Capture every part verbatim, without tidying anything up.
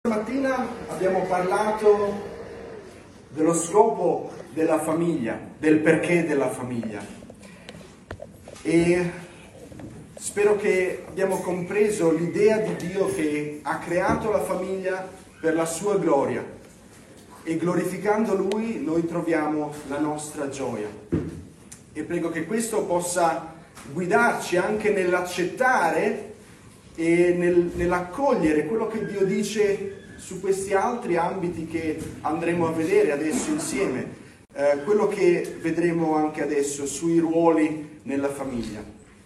Stamattina abbiamo parlato dello scopo della famiglia, del perché della famiglia, e spero che abbiamo compreso l'idea di Dio che ha creato la famiglia per la sua gloria, e glorificando Lui noi troviamo la nostra gioia. E prego che questo possa guidarci anche nell'accettare e nel, nell'accogliere quello che Dio dice su questi altri ambiti che andremo a vedere adesso insieme, eh, quello che vedremo anche adesso sui ruoli nella famiglia.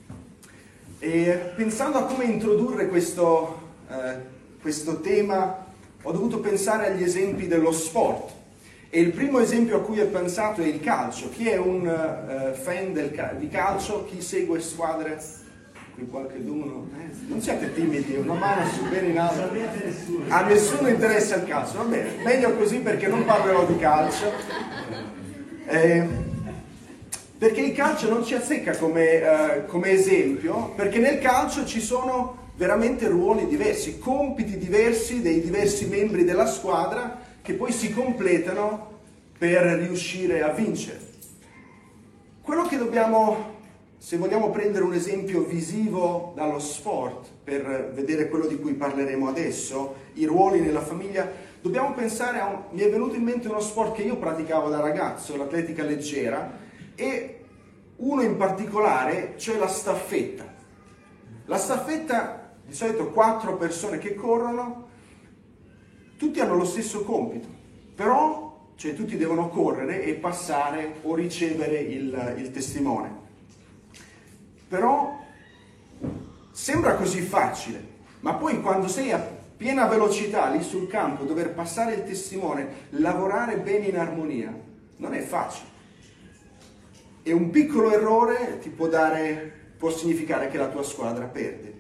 E pensando a come introdurre questo, eh, questo tema, ho dovuto pensare agli esempi dello sport. E il primo esempio a cui ho pensato è il calcio. Chi è un uh, fan del, di calcio? Chi segue squadre? Qui qualcheduno? Eh? Non siate timidi, una mano su bene in alto. A nessuno interessa il calcio, va bene, meglio così perché non parlerò di calcio. Eh, perché il calcio non ci azzecca come, uh, come esempio, perché nel calcio ci sono veramente ruoli diversi, compiti diversi dei diversi membri della squadra, che poi si completano per riuscire a vincere. Quello che dobbiamo, se vogliamo prendere un esempio visivo dallo sport, per vedere quello di cui parleremo adesso, i ruoli nella famiglia, dobbiamo pensare a un, mi è venuto in mente uno sport che io praticavo da ragazzo, l'atletica leggera, e uno in particolare, cioè la staffetta. La staffetta, di solito quattro persone che corrono, tutti hanno lo stesso compito, però cioè, tutti devono correre e passare o ricevere il, il testimone. Però sembra così facile, ma poi quando sei a piena velocità lì sul campo, dover passare il testimone, lavorare bene in armonia, non è facile. E un piccolo errore ti può dare, può significare che la tua squadra perde.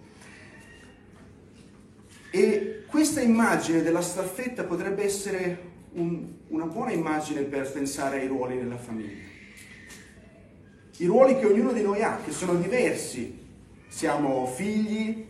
E questa immagine della staffetta potrebbe essere un, una buona immagine per pensare ai ruoli nella famiglia. I ruoli che ognuno di noi ha, che sono diversi. Siamo figli,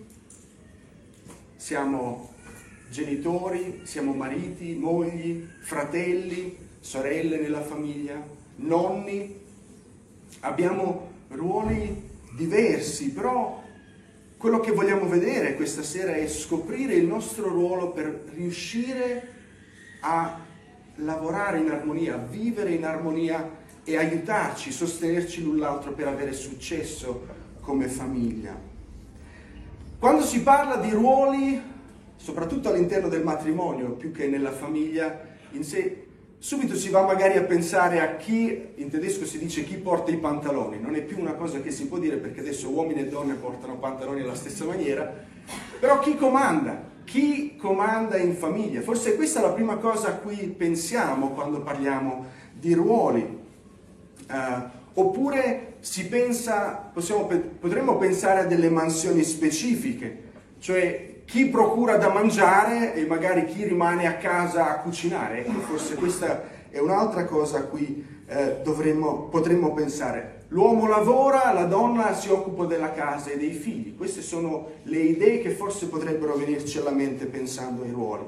siamo genitori, siamo mariti, mogli, fratelli, sorelle nella famiglia, nonni. Abbiamo ruoli diversi, però quello che vogliamo vedere questa sera è scoprire il nostro ruolo per riuscire a lavorare in armonia, a vivere in armonia e aiutarci, sostenerci l'un l'altro per avere successo come famiglia. Quando si parla di ruoli, soprattutto all'interno del matrimonio, più che nella famiglia in sé, subito si va magari a pensare a chi, in tedesco si dice chi porta i pantaloni, non è più una cosa che si può dire perché adesso uomini e donne portano pantaloni alla stessa maniera, però chi comanda, chi comanda in famiglia, forse questa è la prima cosa a cui pensiamo quando parliamo di ruoli, uh, oppure si pensa, possiamo, potremmo pensare a delle mansioni specifiche, cioè chi procura da mangiare e magari chi rimane a casa a cucinare. Ecco, forse questa è un'altra cosa a cui eh, dovremmo, potremmo pensare. L'uomo lavora, la donna si occupa della casa e dei figli. Queste sono le idee che forse potrebbero venirci alla mente pensando ai ruoli.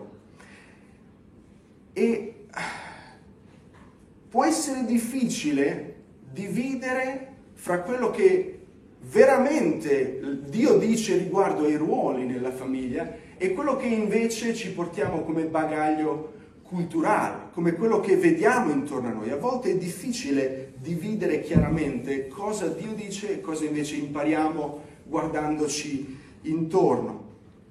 E può essere difficile dividere fra quello che veramente Dio dice riguardo ai ruoli nella famiglia e quello che invece ci portiamo come bagaglio culturale, come quello che vediamo intorno a noi. A volte è difficile dividere chiaramente cosa Dio dice e cosa invece impariamo guardandoci intorno.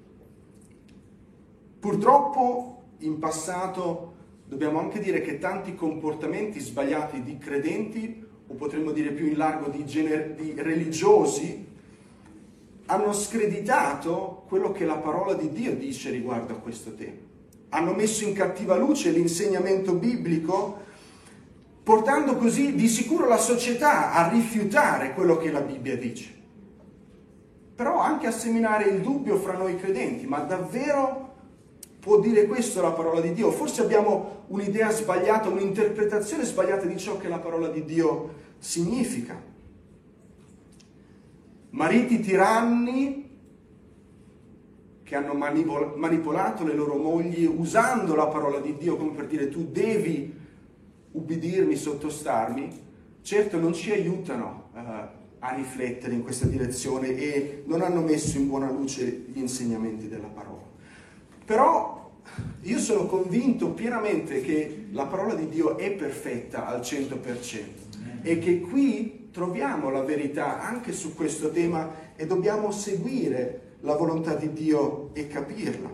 Purtroppo in passato dobbiamo anche dire che tanti comportamenti sbagliati di credenti, o potremmo dire più in largo di, gener- di religiosi, hanno screditato quello che la parola di Dio dice riguardo a questo tema. Hanno messo in cattiva luce l'insegnamento biblico, portando così di sicuro la società a rifiutare quello che la Bibbia dice. Però anche a seminare il dubbio fra noi credenti, ma davvero può dire questo la parola di Dio? Forse abbiamo un'idea sbagliata, un'interpretazione sbagliata di ciò che la parola di Dio significa. Mariti tiranni che hanno manipol- manipolato le loro mogli usando la parola di Dio come per dire tu devi ubbidirmi, sottostarmi, certo non ci aiutano uh, a riflettere in questa direzione e non hanno messo in buona luce gli insegnamenti della parola. Però io sono convinto pienamente che la parola di Dio è perfetta al cento per cento e che qui troviamo la verità anche su questo tema e dobbiamo seguire la volontà di Dio e capirla.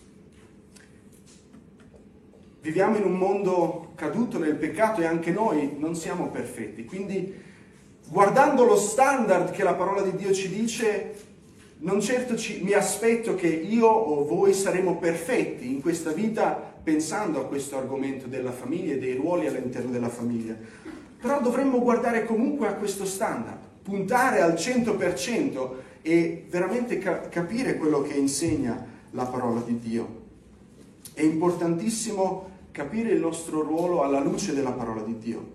Viviamo in un mondo caduto nel peccato e anche noi non siamo perfetti, quindi guardando lo standard che la parola di Dio ci dice, non certo ci, mi aspetto che io o voi saremo perfetti in questa vita pensando a questo argomento della famiglia e dei ruoli all'interno della famiglia, però dovremmo guardare comunque a questo standard, puntare al cento per cento e veramente ca- capire quello che insegna la parola di Dio. È importantissimo capire il nostro ruolo alla luce della parola di Dio.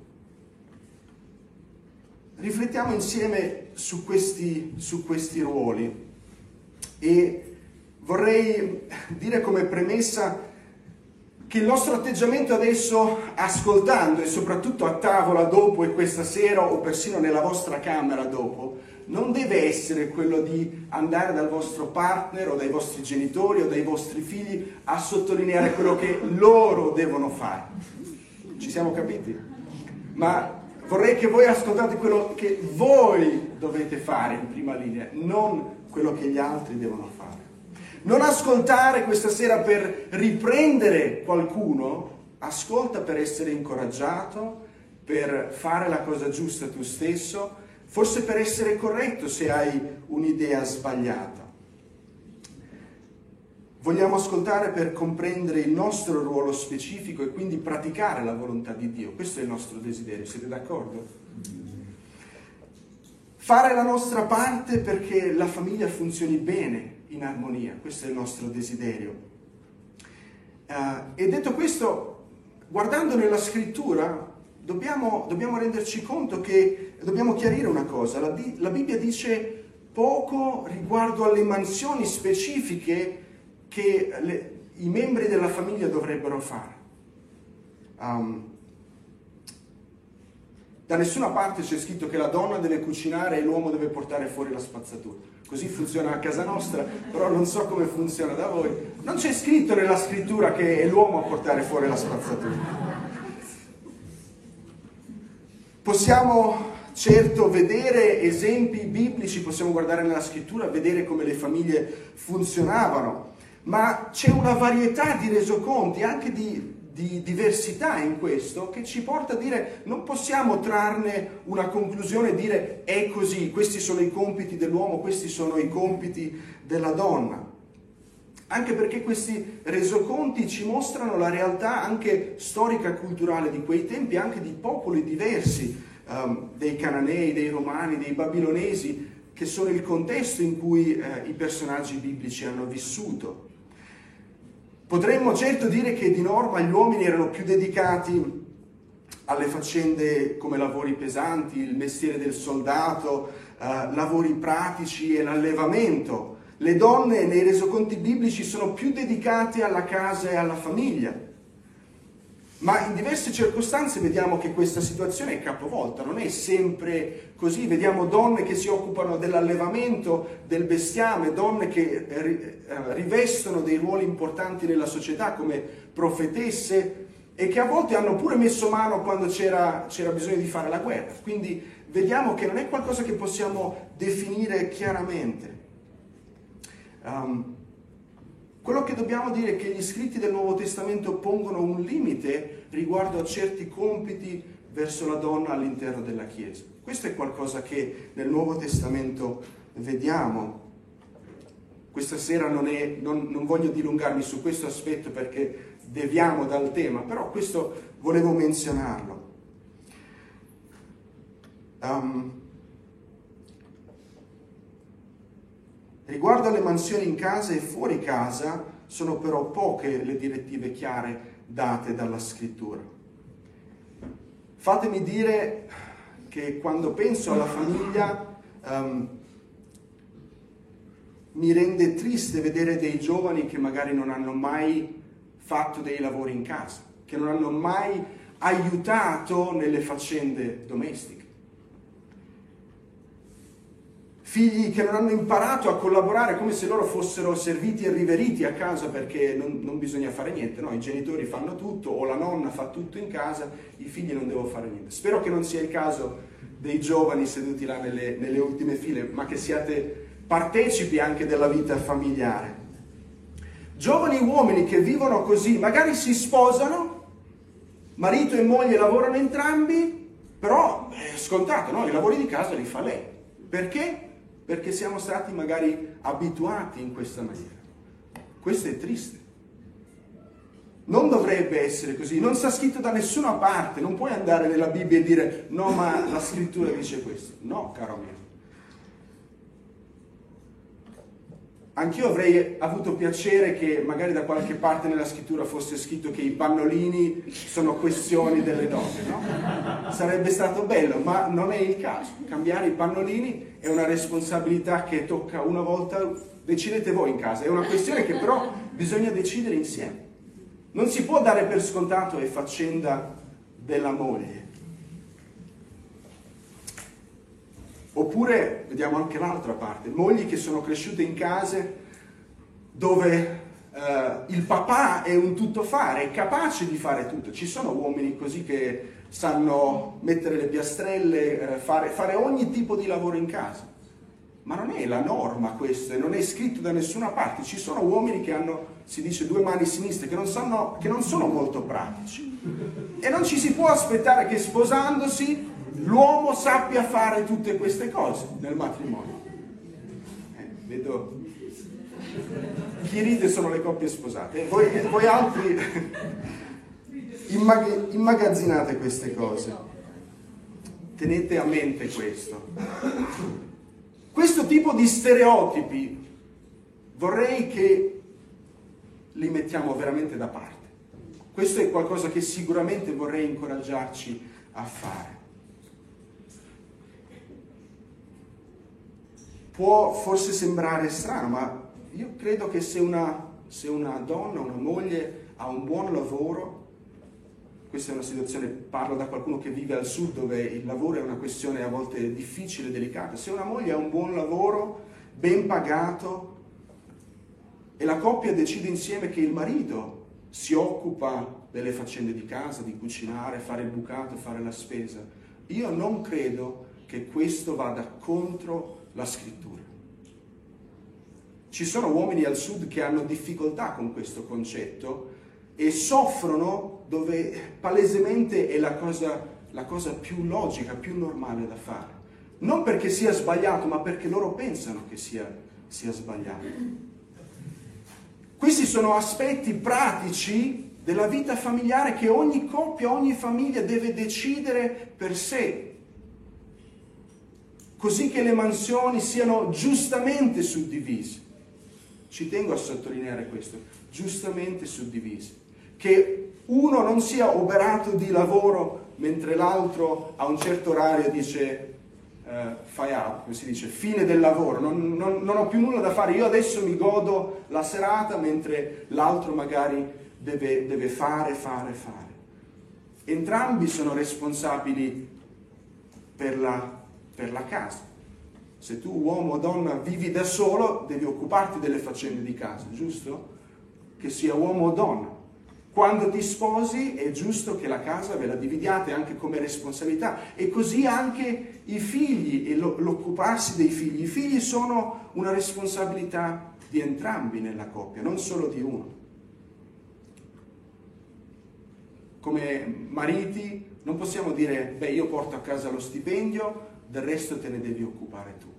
Riflettiamo insieme su questi, su questi ruoli e vorrei dire come premessa che il nostro atteggiamento adesso, ascoltando e soprattutto a tavola dopo e questa sera o persino nella vostra camera dopo, non deve essere quello di andare dal vostro partner o dai vostri genitori o dai vostri figli a sottolineare quello che loro devono fare. Ci siamo capiti? Ma vorrei che voi ascoltate quello che voi dovete fare in prima linea, non quello che gli altri devono fare. Non ascoltare questa sera per riprendere qualcuno, ascolta per essere incoraggiato, per fare la cosa giusta tu stesso, forse per essere corretto se hai un'idea sbagliata. Vogliamo ascoltare per comprendere il nostro ruolo specifico e quindi praticare la volontà di Dio. Questo è il nostro desiderio, siete d'accordo? Fare la nostra parte perché la famiglia funzioni bene, in armonia, questo è il nostro desiderio. Uh, e detto questo, guardando nella scrittura, dobbiamo, dobbiamo renderci conto che dobbiamo chiarire una cosa. La, la Bibbia dice poco riguardo alle mansioni specifiche che le, i membri della famiglia dovrebbero fare. Um, da nessuna parte c'è scritto che la donna deve cucinare e l'uomo deve portare fuori la spazzatura. Così funziona a casa nostra, però non so come funziona da voi. Non c'è scritto nella scrittura che è l'uomo a portare fuori la spazzatura. Possiamo certo vedere esempi biblici, possiamo guardare nella scrittura, vedere come le famiglie funzionavano, ma c'è una varietà di resoconti, anche di, di diversità in questo, che ci porta a dire non possiamo trarne una conclusione e dire è così, questi sono i compiti dell'uomo, questi sono i compiti della donna. Anche perché questi resoconti ci mostrano la realtà anche storica e culturale di quei tempi, anche di popoli diversi, um, dei Cananei, dei Romani, dei Babilonesi, che sono il contesto in cui eh, i personaggi biblici hanno vissuto. Potremmo certo dire che di norma gli uomini erano più dedicati alle faccende come lavori pesanti, il mestiere del soldato, eh, lavori pratici e l'allevamento. Le donne nei resoconti biblici sono più dedicate alla casa e alla famiglia. Ma in diverse circostanze vediamo che questa situazione è capovolta, non è sempre così. Vediamo donne che si occupano dell'allevamento, del bestiame, donne che rivestono dei ruoli importanti nella società come profetesse e che a volte hanno pure messo mano quando c'era, c'era bisogno di fare la guerra. Quindi vediamo che non è qualcosa che possiamo definire chiaramente. Um, quello che dobbiamo dire è che gli scritti del Nuovo Testamento pongono un limite riguardo a certi compiti verso la donna all'interno della Chiesa. Questo è qualcosa che nel Nuovo Testamento vediamo. Questa sera non, è, non, non voglio dilungarmi su questo aspetto perché deviamo dal tema, però questo volevo menzionarlo. Um, Riguardo alle mansioni in casa e fuori casa, sono però poche le direttive chiare date dalla Scrittura. Fatemi dire che quando penso alla famiglia, um, mi rende triste vedere dei giovani che magari non hanno mai fatto dei lavori in casa, che non hanno mai aiutato nelle faccende domestiche. Figli che non hanno imparato a collaborare, come se loro fossero serviti e riveriti a casa perché non, non bisogna fare niente, no? I genitori fanno tutto o la nonna fa tutto in casa, i figli non devono fare niente. Spero che non sia il caso dei giovani seduti là nelle, nelle ultime file, ma che siate partecipi anche della vita familiare. Giovani uomini che vivono così, magari si sposano, marito e moglie lavorano entrambi, però è scontato, no? I lavori di casa li fa lei. Perché? Perché siamo stati magari abituati in questa maniera. Questo è triste. Non dovrebbe essere così, non sta scritto da nessuna parte, non puoi andare nella Bibbia e dire no, ma la scrittura dice questo. No, caro mio. Anch'io avrei avuto piacere che magari da qualche parte nella scrittura fosse scritto che i pannolini sono questioni delle donne, no? Sarebbe stato bello, ma non è il caso. Cambiare i pannolini è una responsabilità che tocca una volta, decidete voi in casa, è una questione che però bisogna decidere insieme. Non si può dare per scontato, è faccenda della moglie. Oppure, vediamo anche l'altra parte, mogli che sono cresciute in case dove eh, il papà è un tuttofare, è capace di fare tutto. Ci sono uomini così che sanno mettere le piastrelle, eh, fare, fare ogni tipo di lavoro in casa. Ma non è la norma questo, non è scritto da nessuna parte. Ci sono uomini che hanno, si dice, due mani sinistre, che non, sanno, che non sono molto pratici. E non ci si può aspettare che sposandosi l'uomo sappia fare tutte queste cose nel matrimonio. Eh, vedo chi ride sono le coppie sposate. Eh, voi, voi altri immag- immagazzinate queste cose. Tenete a mente questo. Questo tipo di stereotipi vorrei che li mettiamo veramente da parte. Questo è qualcosa che sicuramente vorrei incoraggiarci a fare. Può forse sembrare strano, ma io credo che se una, se una donna, una moglie ha un buon lavoro, questa è una situazione, parlo da qualcuno che vive al sud dove il lavoro è una questione a volte difficile, delicata, se una moglie ha un buon lavoro, ben pagato, e la coppia decide insieme che il marito si occupa delle faccende di casa, di cucinare, fare il bucato, fare la spesa, io non credo che questo vada contro la scrittura. Ci sono uomini al sud che hanno difficoltà con questo concetto e soffrono dove palesemente è la cosa, la cosa più logica, più normale da fare. Non perché sia sbagliato, ma perché loro pensano che sia, sia sbagliato. Questi sono aspetti pratici della vita familiare che ogni coppia, ogni famiglia deve decidere per sé, così che le mansioni siano giustamente suddivise. Ci tengo a sottolineare questo, giustamente suddivise. Che uno non sia oberato di lavoro mentre l'altro a un certo orario dice eh, fai out, come si dice, fine del lavoro, non, non, non ho più nulla da fare, io adesso mi godo la serata mentre l'altro magari deve, deve fare, fare, fare. Entrambi sono responsabili per la per la casa. Se tu, uomo o donna, vivi da solo, devi occuparti delle faccende di casa, giusto? Che sia uomo o donna. Quando ti sposi è giusto che la casa ve la dividiate anche come responsabilità, e così anche i figli e lo, l'occuparsi dei figli. I figli sono una responsabilità di entrambi nella coppia, non solo di uno. Come mariti non possiamo dire, beh, io porto a casa lo stipendio, del resto te ne devi occupare tu.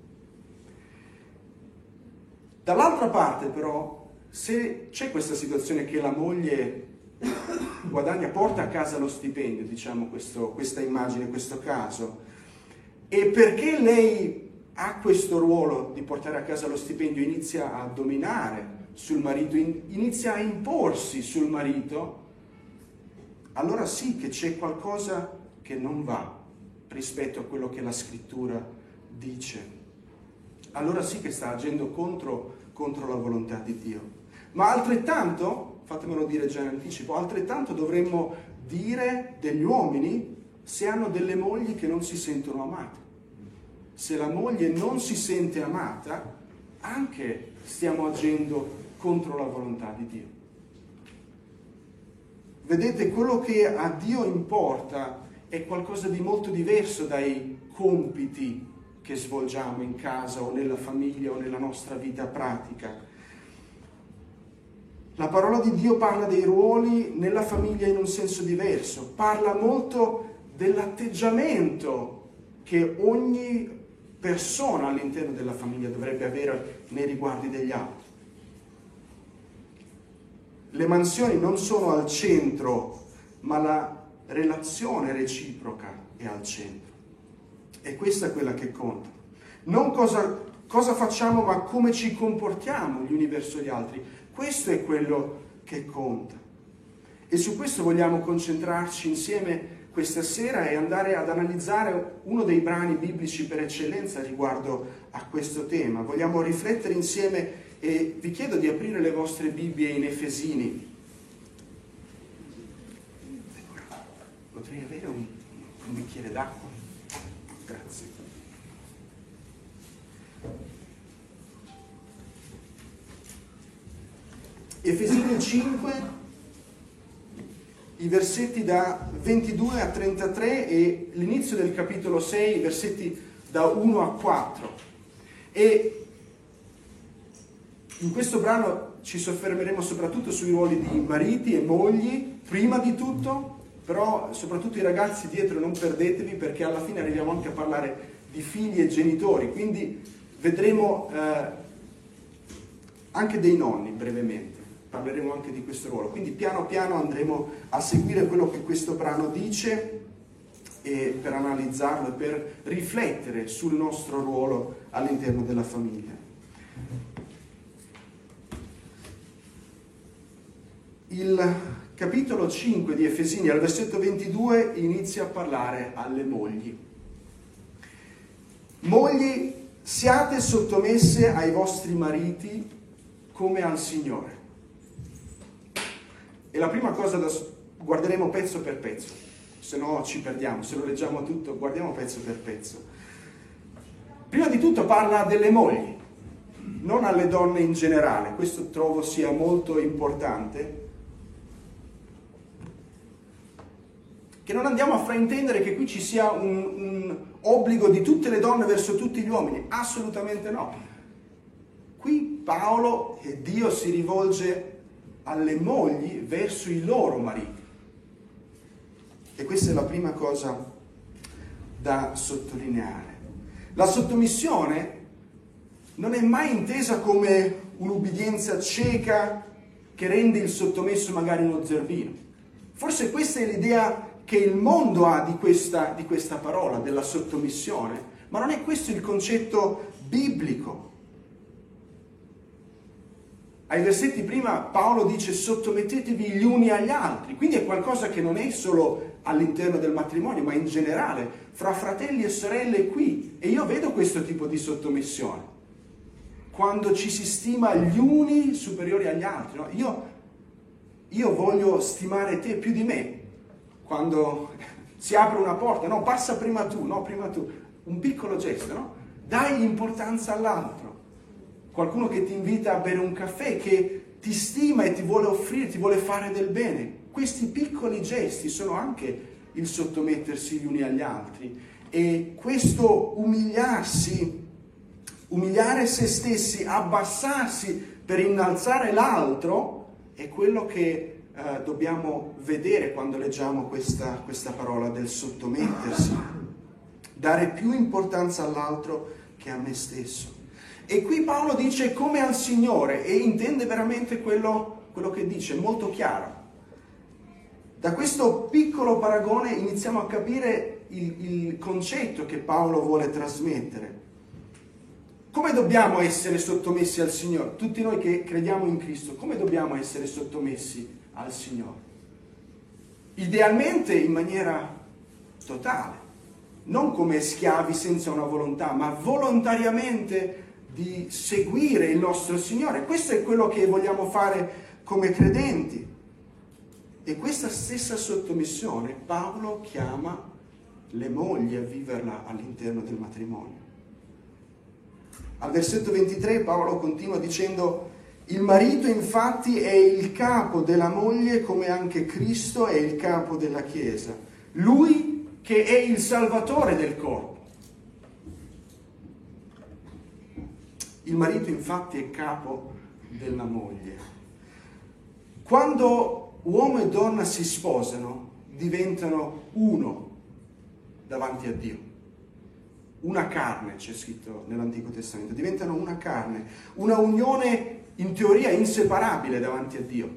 Dall'altra parte però, se c'è questa situazione che la moglie guadagna, porta a casa lo stipendio, diciamo questo, questa immagine, questo caso, e perché lei ha questo ruolo di portare a casa lo stipendio, inizia a dominare sul marito, inizia a imporsi sul marito, allora sì che c'è qualcosa che non va rispetto a quello che la scrittura dice. Allora sì che sta agendo contro contro la volontà di Dio. Ma altrettanto, fatemelo dire già in anticipo, altrettanto dovremmo dire degli uomini se hanno delle mogli che non si sentono amate. Se la moglie non si sente amata, anche stiamo agendo contro la volontà di Dio. Vedete, quello che a Dio importa è qualcosa di molto diverso dai compiti che svolgiamo in casa o nella famiglia o nella nostra vita pratica. La parola di Dio parla dei ruoli nella famiglia in un senso diverso, parla molto dell'atteggiamento che ogni persona all'interno della famiglia dovrebbe avere nei riguardi degli altri. Le mansioni non sono al centro, ma la relazione reciproca è al centro. E questa è quella che conta. Non cosa, cosa facciamo, ma come ci comportiamo gli uni verso gli altri. Questo è quello che conta. E su questo vogliamo concentrarci insieme questa sera e andare ad analizzare uno dei brani biblici per eccellenza riguardo a questo tema. Vogliamo riflettere insieme e vi chiedo di aprire le vostre Bibbie in Efesini. Potrei avere un, un bicchiere d'acqua? Grazie. Efesini cinque, i versetti da ventidue a trentatré e l'inizio del capitolo sei, i versetti da uno a quattro. E in questo brano ci soffermeremo soprattutto sui ruoli di mariti e mogli, prima di tutto, però soprattutto i ragazzi dietro non perdetevi, perché alla fine arriviamo anche a parlare di figli e genitori, quindi vedremo eh, anche dei nonni brevemente, parleremo anche di questo ruolo, quindi piano piano andremo a seguire quello che questo brano dice e per analizzarlo e per riflettere sul nostro ruolo all'interno della famiglia. Il capitolo cinque di Efesini, al versetto ventidue, inizia a parlare alle mogli. Mogli, siate sottomesse ai vostri mariti come al Signore. E la prima cosa da guarderemo pezzo per pezzo, se no ci perdiamo, se lo leggiamo tutto, guardiamo pezzo per pezzo. Prima di tutto parla delle mogli, non alle donne in generale, questo trovo sia molto importante. Che non andiamo a fraintendere che qui ci sia un, un obbligo di tutte le donne verso tutti gli uomini, assolutamente no. Qui Paolo e Dio si rivolge alle mogli verso i loro mariti. E questa è la prima cosa da sottolineare. La sottomissione non è mai intesa come un'ubbidienza cieca che rende il sottomesso magari uno zerbino. Forse questa è l'idea che il mondo ha di questa, di questa parola, della sottomissione, ma non è questo il concetto biblico. Ai versetti prima Paolo dice sottomettetevi gli uni agli altri, quindi è qualcosa che non è solo all'interno del matrimonio, ma in generale, fra fratelli e sorelle qui. E io vedo questo tipo di sottomissione, quando ci si stima gli uni superiori agli altri. No? Io, io voglio stimare te più di me. Quando si apre una porta, no, passa prima tu, no, prima tu. Un piccolo gesto, no? Dai importanza all'altro. Qualcuno che ti invita a bere un caffè, che ti stima e ti vuole offrire, ti vuole fare del bene. Questi piccoli gesti sono anche il sottomettersi gli uni agli altri. E questo umiliarsi, umiliare se stessi, abbassarsi per innalzare l'altro, è quello che Uh, dobbiamo vedere quando leggiamo questa, questa parola del sottomettersi, dare più importanza all'altro che a me stesso. E qui Paolo dice come al Signore, e intende veramente quello, quello che dice, molto chiaro. Da questo piccolo paragone iniziamo a capire il, il concetto che Paolo vuole trasmettere. Come dobbiamo essere sottomessi al Signore? Tutti noi che crediamo in Cristo, come dobbiamo essere sottomessi al Signore? Idealmente in maniera totale, non come schiavi senza una volontà, ma volontariamente di seguire il nostro Signore. Questo è quello che vogliamo fare come credenti. E questa stessa sottomissione Paolo chiama le mogli a viverla all'interno del matrimonio. Al versetto ventitré Paolo continua dicendo: il marito infatti è il capo della moglie, come anche Cristo è il capo della Chiesa, lui che è il salvatore del corpo. Il marito infatti è capo della moglie. Quando uomo e donna si sposano, diventano uno davanti a Dio. Una carne, c'è scritto nell'Antico Testamento, diventano una carne, una unione in teoria inseparabile davanti a Dio.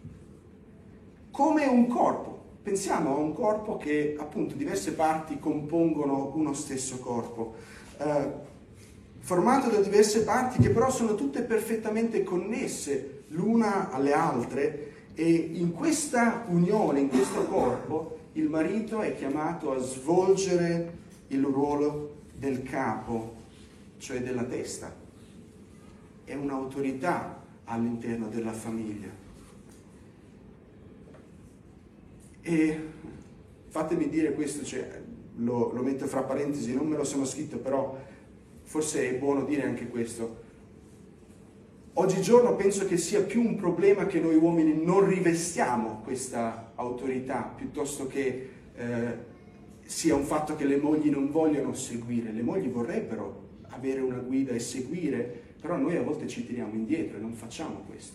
Come un corpo. Pensiamo a un corpo che appunto diverse parti compongono uno stesso corpo, eh, formato da diverse parti che però sono tutte perfettamente connesse l'una alle altre, e in questa unione, in questo corpo, il marito è chiamato a svolgere il ruolo del capo, cioè della testa. È un'autorità all'interno della famiglia. E fatemi dire questo, cioè, lo, lo metto fra parentesi, non me lo sono scritto, però forse è buono dire anche questo. Oggigiorno penso che sia più un problema che noi uomini non rivestiamo questa autorità, piuttosto che eh, sia un fatto che le mogli non vogliono seguire. Le mogli vorrebbero avere una guida e seguire, però noi a volte ci tiriamo indietro e non facciamo questo.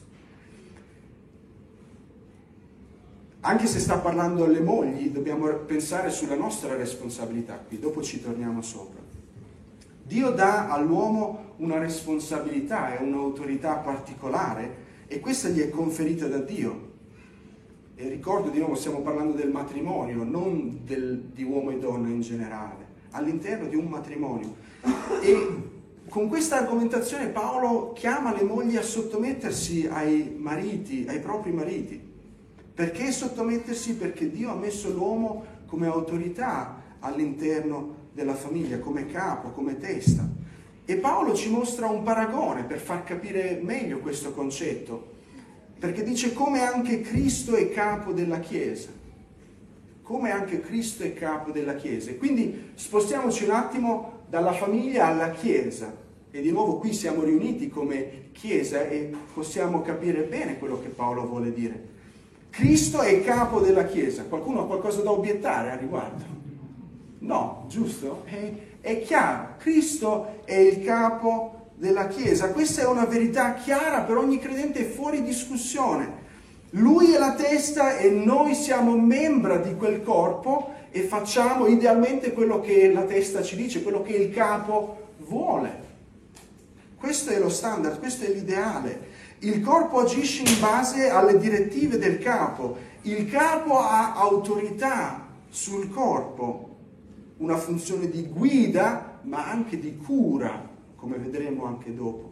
Anche se sta parlando alle mogli, dobbiamo pensare sulla nostra responsabilità qui, dopo ci torniamo sopra. Dio dà all'uomo una responsabilità e un'autorità particolare, e questa gli è conferita da Dio. E ricordo di nuovo, stiamo parlando del matrimonio, non del, di uomo e donna in generale, all'interno di un matrimonio. E con questa argomentazione Paolo chiama le mogli a sottomettersi ai mariti, ai propri mariti. Perché sottomettersi? Perché Dio ha messo l'uomo come autorità all'interno della famiglia, come capo, come testa. E Paolo ci mostra un paragone per far capire meglio questo concetto, perché dice come anche Cristo è capo della Chiesa. Come anche Cristo è capo della Chiesa. E quindi spostiamoci un attimo dalla famiglia alla Chiesa. E di nuovo qui siamo riuniti come Chiesa e possiamo capire bene quello che Paolo vuole dire. Cristo è capo della Chiesa. Qualcuno ha qualcosa da obiettare a riguardo? No, giusto? È, è chiaro. Cristo è il capo della Chiesa. Questa è una verità chiara per ogni credente, è fuori discussione. Lui è la testa e noi siamo membra di quel corpo e facciamo idealmente quello che la testa ci dice, quello che il capo vuole. Questo è lo standard, questo è l'ideale. Il corpo agisce in base alle direttive del capo. Il capo ha autorità sul corpo, una funzione di guida, ma anche di cura, come vedremo anche dopo.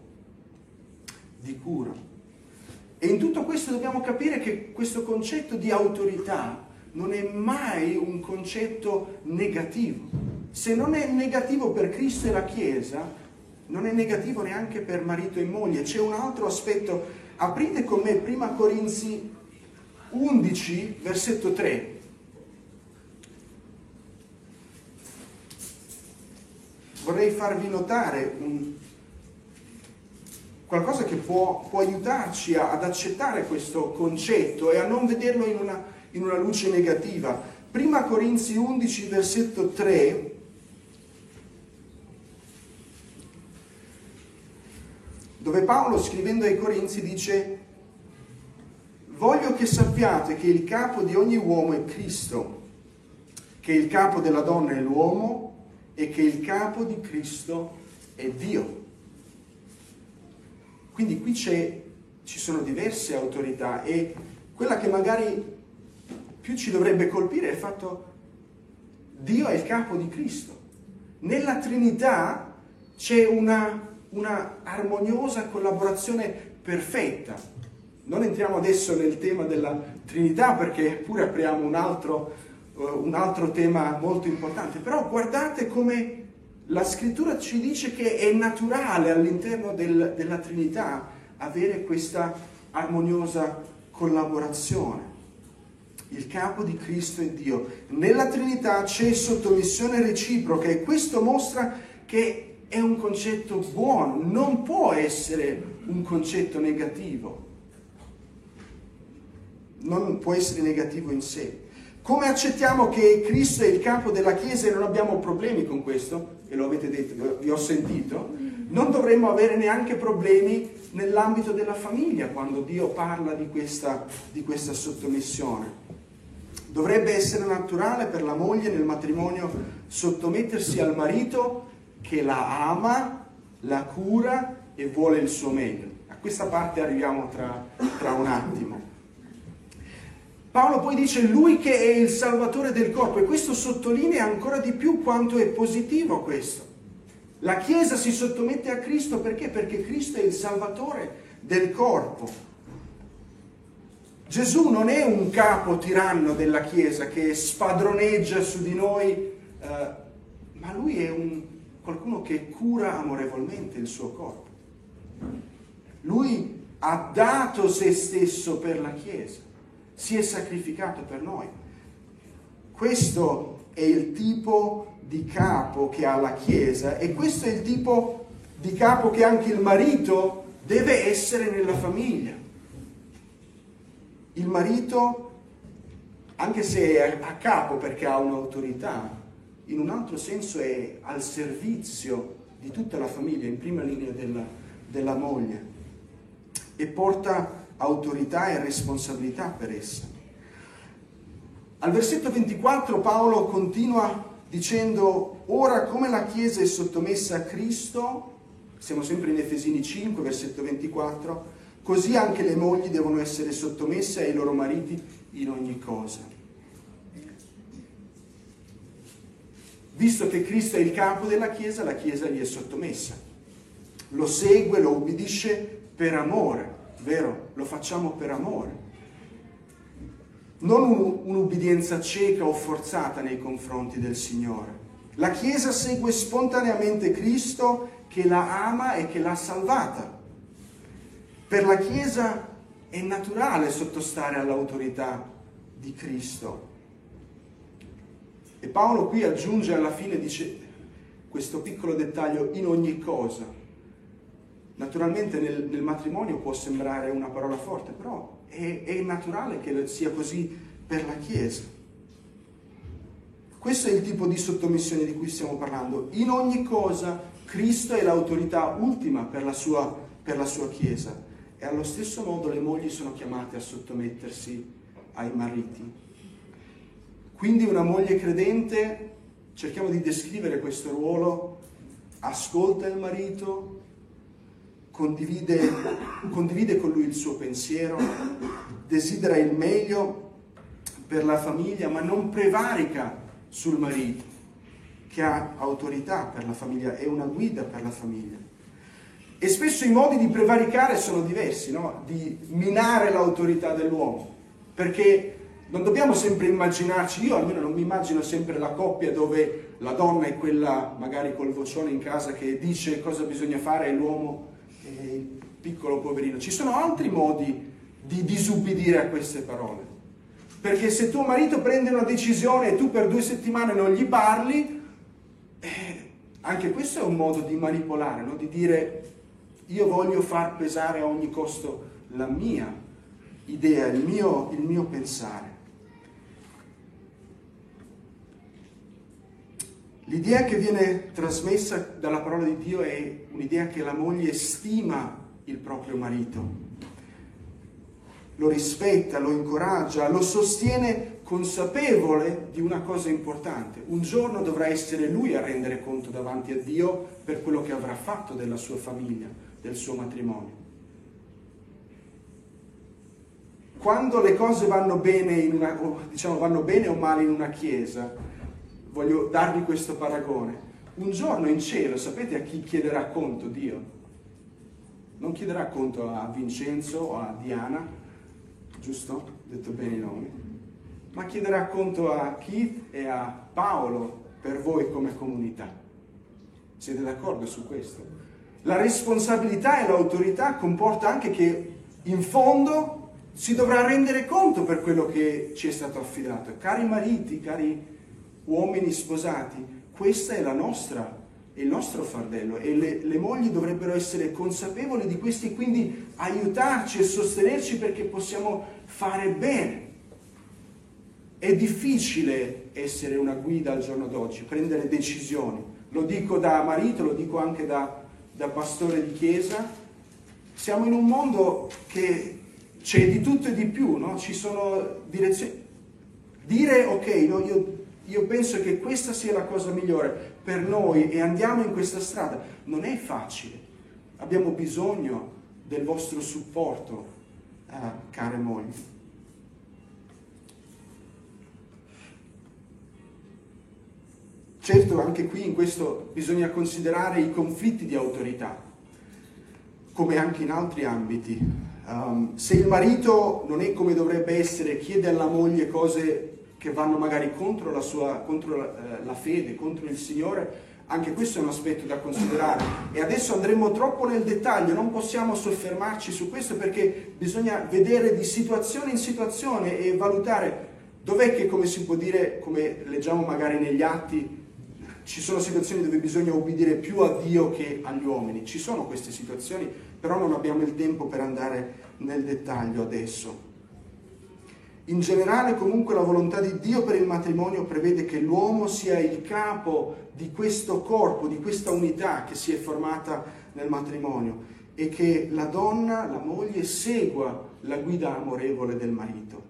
Di cura. E in tutto questo dobbiamo capire che questo concetto di autorità non è mai un concetto negativo. Se non è negativo per Cristo e la Chiesa, non è negativo neanche per marito e moglie. C'è un altro aspetto. Aprite con me prima Corinzi undici, versetto tre. Vorrei farvi notare un, qualcosa che può, può aiutarci a, ad accettare questo concetto e a non vederlo in una, in una luce negativa. Prima Corinzi undici, versetto tre. Dove Paolo, scrivendo ai Corinzi, dice: voglio che sappiate che il capo di ogni uomo è Cristo, che il capo della donna è l'uomo e che il capo di Cristo è Dio. Quindi qui c'è, ci sono diverse autorità, e quella che magari più ci dovrebbe colpire è il fatto che Dio è il capo di Cristo. Nella Trinità c'è una una armoniosa collaborazione perfetta. Non entriamo adesso nel tema della Trinità, perché pure apriamo un altro, uh, un altro tema molto importante, però guardate come La scrittura ci dice che è naturale all'interno del, della Trinità avere questa armoniosa collaborazione. Il capo di Cristo è Dio. Nella Trinità c'è sottomissione reciproca e questo mostra che è un concetto buono, non può essere un concetto negativo. Non può essere negativo in sé. Come accettiamo che Cristo è il capo della Chiesa e non abbiamo problemi con questo, e lo avete detto, vi ho sentito, non dovremmo avere neanche problemi nell'ambito della famiglia quando Dio parla di questa, di questa sottomissione. Dovrebbe essere naturale per la moglie nel matrimonio sottomettersi al marito che la ama, la cura e vuole il suo meglio. A questa parte arriviamo tra, tra un attimo. Paolo poi dice lui che è il salvatore del corpo, e questo sottolinea ancora di più quanto è positivo questo. La Chiesa si sottomette a Cristo perché? Perché Cristo è il salvatore del corpo. Gesù non è un capo tiranno della Chiesa che spadroneggia su di noi, eh, ma lui è un, qualcuno che cura amorevolmente il suo corpo. Lui ha dato se stesso per la Chiesa. Si è sacrificato per noi. Questo è il tipo di capo che ha la Chiesa e questo è il tipo di capo che anche il marito deve essere nella famiglia. Il marito, anche se è a capo perché ha un'autorità, in un altro senso è al servizio di tutta la famiglia, in prima linea della, della moglie, e porta autorità e responsabilità per essa. Al versetto ventiquattro Paolo continua dicendo: ora come la Chiesa è sottomessa a Cristo, siamo sempre in Efesini cinque, versetto ventiquattro, così anche le mogli devono essere sottomesse ai loro mariti in ogni cosa. Visto che Cristo è il capo della Chiesa, la Chiesa gli è sottomessa. Lo segue, lo ubbidisce per amore. Vero? Lo facciamo per amore. Non un, un'ubbidienza cieca o forzata nei confronti del Signore. La Chiesa segue spontaneamente Cristo che la ama e che l'ha salvata. Per la Chiesa è naturale sottostare all'autorità di Cristo. E Paolo qui aggiunge alla fine, dice questo piccolo dettaglio: in ogni cosa. Naturalmente nel, nel matrimonio può sembrare una parola forte, però è, è naturale che sia così per la Chiesa. Questo è il tipo di sottomissione di cui stiamo parlando. In ogni cosa Cristo è l'autorità ultima per la sua, per la sua Chiesa, e allo stesso modo le mogli sono chiamate a sottomettersi ai mariti. Quindi una moglie credente, cerchiamo di descrivere questo ruolo, ascolta il marito, Condivide, condivide con lui il suo pensiero, desidera il meglio per la famiglia, ma non prevarica sul marito, che ha autorità per la famiglia, è una guida per la famiglia. E spesso i modi di prevaricare sono diversi, no? Di minare l'autorità dell'uomo, perché non dobbiamo sempre immaginarci, io almeno non mi immagino sempre la coppia dove la donna è quella magari col vocione in casa che dice cosa bisogna fare e l'uomo il piccolo poverino. Ci sono altri modi di disubbidire a queste parole, perché se tuo marito prende una decisione e tu per due settimane non gli parli, eh, anche questo è un modo di manipolare, no? Di dire: io voglio far pesare a ogni costo la mia idea, il mio, il mio pensare. L'idea che viene trasmessa dalla parola di Dio è un'idea che la moglie stima il proprio marito, lo rispetta, lo incoraggia, lo sostiene consapevole di una cosa importante. Un giorno dovrà essere lui a rendere conto davanti a Dio per quello che avrà fatto della sua famiglia, del suo matrimonio. Quando le cose vanno bene in una, o diciamo vanno bene o male in una chiesa, voglio darvi questo paragone. Un giorno in cielo, sapete a chi chiederà conto Dio? Non chiederà conto a Vincenzo o a Diana, giusto? Ho detto bene i nomi. Ma chiederà conto a Keith e a Paolo per voi come comunità. Siete d'accordo su questo? La responsabilità e l'autorità comporta anche che in fondo si dovrà rendere conto per quello che ci è stato affidato. Cari mariti, cari uomini sposati, questa è la nostra, è il nostro fardello e le, le mogli dovrebbero essere consapevoli di questo e quindi aiutarci e sostenerci perché possiamo fare bene. È difficile essere una guida al giorno d'oggi, prendere decisioni. Lo dico da marito, lo dico anche da, da pastore di chiesa. Siamo in un mondo che c'è di tutto e di più, no? Ci sono direzioni. Dire ok, no, io, io penso che questa sia la cosa migliore per noi e andiamo in questa strada, non è facile. Abbiamo bisogno del vostro supporto, eh, care mogli. Certo, anche qui in questo bisogna considerare i conflitti di autorità, come anche in altri ambiti. Um, se il marito non è come dovrebbe essere, chiede alla moglie cose che vanno magari contro la sua, contro la, la fede, contro il Signore, anche questo è un aspetto da considerare. E adesso andremo troppo nel dettaglio, non possiamo soffermarci su questo perché bisogna vedere di situazione in situazione e valutare dov'è che, come si può dire, come leggiamo magari negli atti, ci sono situazioni dove bisogna obbedire più a Dio che agli uomini. Ci sono queste situazioni, però non abbiamo il tempo per andare nel dettaglio adesso. In generale, comunque, la volontà di Dio per il matrimonio prevede che l'uomo sia il capo di questo corpo, di questa unità che si è formata nel matrimonio e che la donna, la moglie, segua la guida amorevole del marito.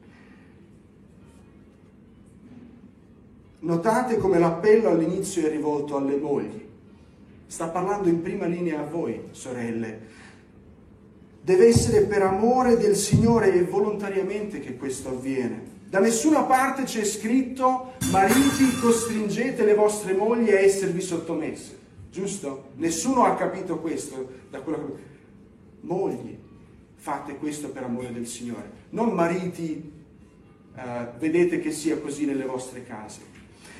Notate come l'appello all'inizio è rivolto alle mogli. Sta parlando in prima linea a voi, sorelle. Deve essere per amore del Signore e volontariamente che questo avviene. Da nessuna parte c'è scritto: mariti, costringete le vostre mogli a esservi sottomesse. Giusto? Nessuno ha capito questo da quello che... Mogli, fate questo per amore del Signore. Non mariti, uh, vedete che sia così nelle vostre case.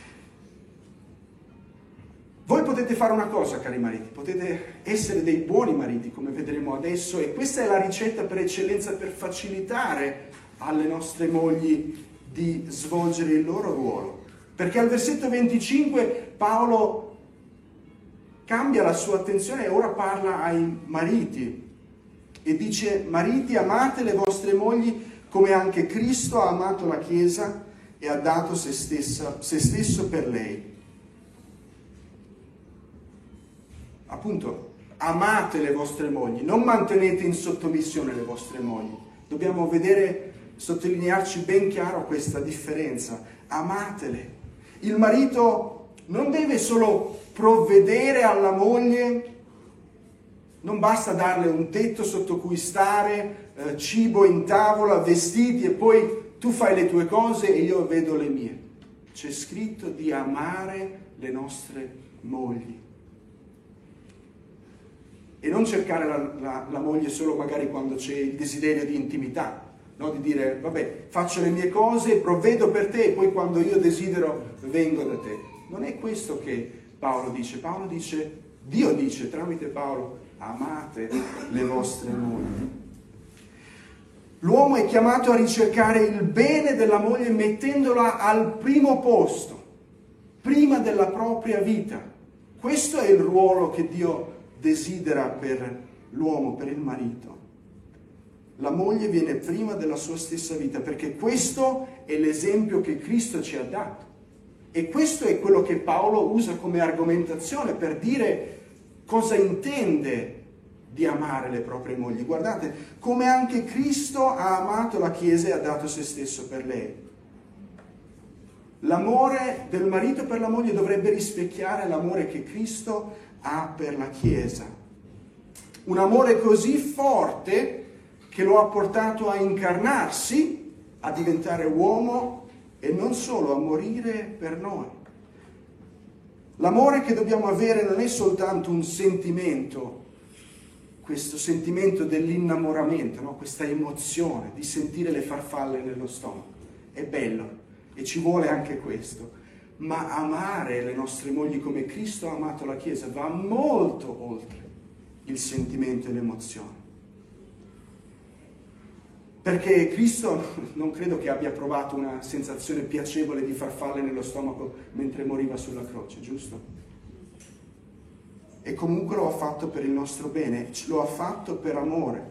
Voi potete fare una cosa, cari mariti, potete essere dei buoni mariti, come vedremo adesso, e questa è la ricetta per eccellenza per facilitare alle nostre mogli di svolgere il loro ruolo. Perché al versetto venticinque Paolo cambia la sua attenzione e ora parla ai mariti e dice: mariti, amate le vostre mogli come anche Cristo ha amato la Chiesa e ha dato se, stessa, se stesso per lei. Appunto, amate le vostre mogli, non mantenete in sottomissione le vostre mogli. Dobbiamo vedere, sottolinearci ben chiaro questa differenza. Amatele. Il marito non deve solo provvedere alla moglie, non basta darle un tetto sotto cui stare, eh, cibo in tavola, vestiti e poi tu fai le tue cose e io vedo le mie. C'è scritto di amare le nostre mogli. E non cercare la, la, la moglie solo magari quando c'è il desiderio di intimità, no? Di dire: vabbè, faccio le mie cose, provvedo per te e poi quando io desidero vengo da te. Non è questo che Paolo dice. Paolo dice, Dio dice tramite Paolo: amate le vostre mogli. L'uomo è chiamato a ricercare il bene della moglie mettendola al primo posto, prima della propria vita. Questo è il ruolo che Dio desidera per l'uomo, per il marito. La moglie viene prima della sua stessa vita, perché questo è l'esempio che Cristo ci ha dato. E questo è quello che Paolo usa come argomentazione per dire cosa intende di amare le proprie mogli. Guardate, come anche Cristo ha amato la Chiesa e ha dato se stesso per lei. L'amore del marito per la moglie dovrebbe rispecchiare l'amore che Cristo ha per la Chiesa. Un amore così forte che lo ha portato a incarnarsi, a diventare uomo e non solo a morire per noi. L'amore che dobbiamo avere non è soltanto un sentimento, questo sentimento dell'innamoramento, no? Questa emozione di sentire le farfalle nello stomaco. È bello e ci vuole anche questo. ma amare le nostre mogli come Cristo ha amato la Chiesa va molto oltre il sentimento e l'emozione. Perché Cristo non credo che abbia provato una sensazione piacevole di farfalle nello stomaco mentre moriva sulla croce, giusto? E comunque lo ha fatto per il nostro bene, lo ha fatto per amore.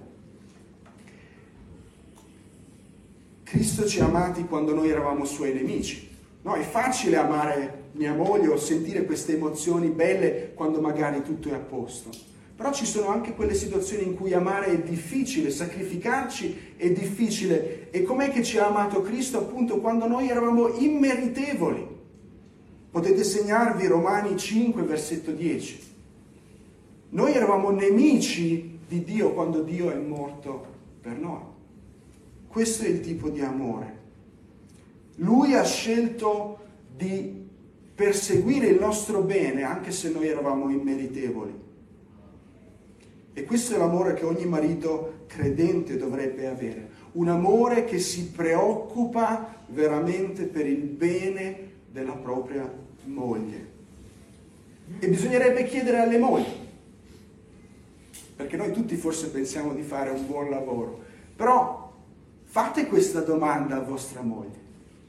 Cristo ci ha amati quando noi eravamo suoi nemici. No, è facile amare mia moglie o sentire queste emozioni belle quando magari tutto è a posto. Però ci sono anche quelle situazioni in cui amare è difficile, sacrificarci è difficile. E com'è che ci ha amato Cristo? Appunto quando noi eravamo immeritevoli. Potete segnarvi Romani cinque, versetto dieci. Noi eravamo nemici di Dio quando Dio è morto per noi. Questo è il tipo di amore. Lui ha scelto di perseguire il nostro bene anche se noi eravamo immeritevoli. E questo è l'amore che ogni marito credente dovrebbe avere. Un amore che si preoccupa veramente per il bene della propria moglie. E bisognerebbe chiedere alle mogli, perché noi tutti forse pensiamo di fare un buon lavoro, però fate questa domanda a vostra moglie.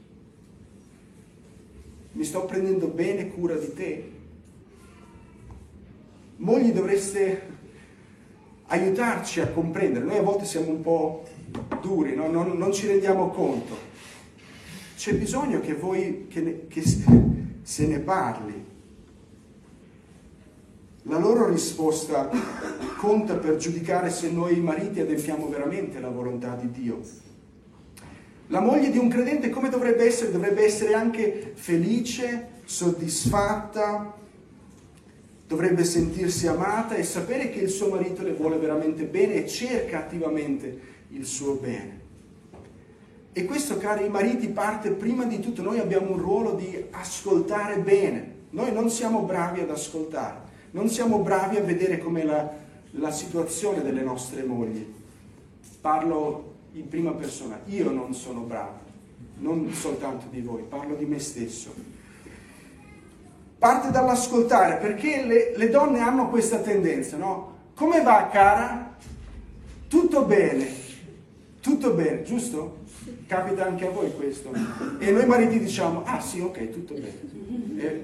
Mi sto prendendo bene cura di te? Mogli, dovreste aiutarci a comprendere. Noi a volte siamo un po' duri, no? non, non ci rendiamo conto. C'è bisogno che voi che ne, che se ne parli. La loro risposta conta per giudicare se noi mariti adempiamo veramente la volontà di Dio. La moglie di un credente come dovrebbe essere? Dovrebbe essere anche felice, soddisfatta, dovrebbe sentirsi amata e sapere che il suo marito le vuole veramente bene e cerca attivamente il suo bene. E questo, cari mariti, parte prima di tutto. Noi abbiamo un ruolo di ascoltare bene. Noi non siamo bravi ad ascoltare, non siamo bravi a vedere com'è la, la situazione delle nostre mogli. Parlo in prima persona, io non sono bravo, non soltanto di voi, parlo di me stesso. Parte dall'ascoltare, perché le, le donne hanno questa tendenza, no? Come va, cara? Tutto bene, tutto bene, giusto? Capita anche a voi questo? E noi mariti diciamo, ah sì, ok, tutto bene. E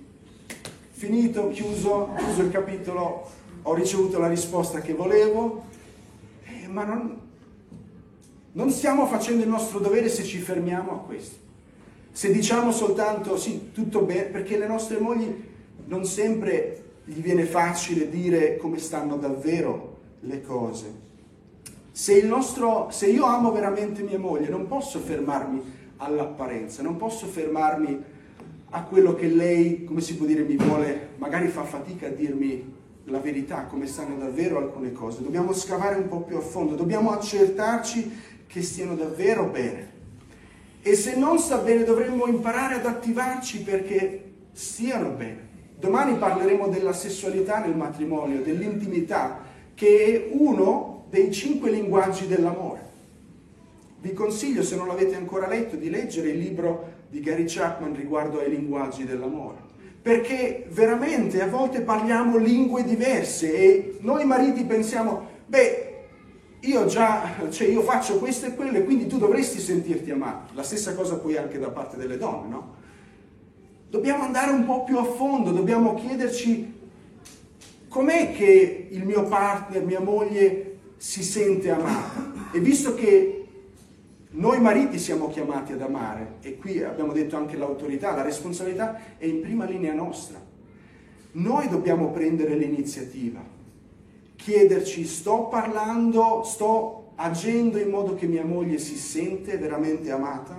finito, chiuso, chiuso il capitolo, ho ricevuto la risposta che volevo, eh, ma non... Non stiamo facendo il nostro dovere se ci fermiamo a questo. Se diciamo soltanto sì, tutto bene, perché le nostre mogli non sempre gli viene facile dire come stanno davvero le cose. Se, il nostro, se io amo veramente mia moglie, non posso fermarmi all'apparenza, non posso fermarmi a quello che lei, come si può dire, mi vuole, magari fa fatica a dirmi la verità, come stanno davvero alcune cose. Dobbiamo scavare un po' più a fondo, dobbiamo accertarci che stiano davvero bene. E se non sta bene dovremmo imparare ad attivarci perché stiano bene. Domani parleremo della sessualità nel matrimonio, dell'intimità, che è uno dei cinque linguaggi dell'amore. Vi consiglio, se non l'avete ancora letto, di leggere il libro di Gary Chapman riguardo ai linguaggi dell'amore. Perché veramente a volte parliamo lingue diverse e noi mariti pensiamo, beh, io già, cioè io faccio questo e quello e quindi tu dovresti sentirti amato. La stessa cosa poi anche da parte delle donne, no? Dobbiamo andare un po' più a fondo, dobbiamo chiederci com'è che il mio partner, mia moglie si sente amata. E visto che noi mariti siamo chiamati ad amare, e qui abbiamo detto anche l'autorità, la responsabilità è in prima linea nostra. Noi dobbiamo prendere l'iniziativa. Chiederci, sto parlando, sto agendo in modo che mia moglie si sente veramente amata?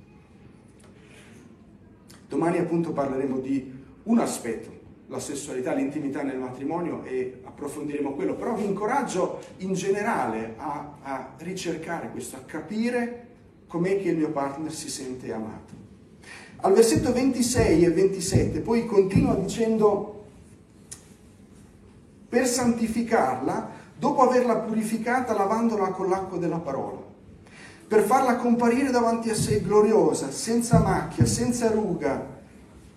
Domani appunto parleremo di un aspetto, la sessualità, l'intimità nel matrimonio e approfondiremo quello, però vi incoraggio in generale a, a ricercare questo, a capire com'è che il mio partner si sente amato. Al versetto ventisei e ventisette poi continua dicendo: per santificarla, dopo averla purificata lavandola con l'acqua della parola, per farla comparire davanti a sé gloriosa, senza macchia, senza ruga,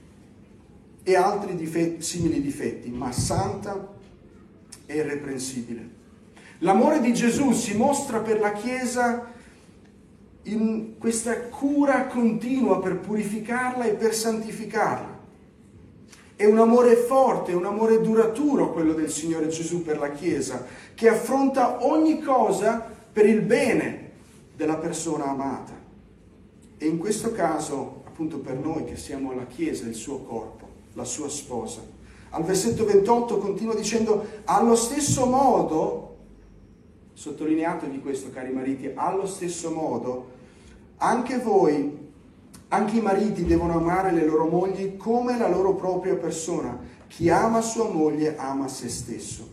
e altri difetti, simili difetti, ma santa e irreprensibile. L'amore di Gesù si mostra per la Chiesa in questa cura continua per purificarla e per santificarla. È un amore forte, un amore duraturo quello del Signore Gesù per la Chiesa, che affronta ogni cosa per il bene della persona amata. E in questo caso, appunto per noi che siamo la Chiesa, il suo corpo, la sua sposa. Al versetto ventotto continua dicendo: allo stesso modo, sottolineatevi questo cari mariti, allo stesso modo, anche voi, anche i mariti devono amare le loro mogli come la loro propria persona. Chi ama sua moglie ama se stesso.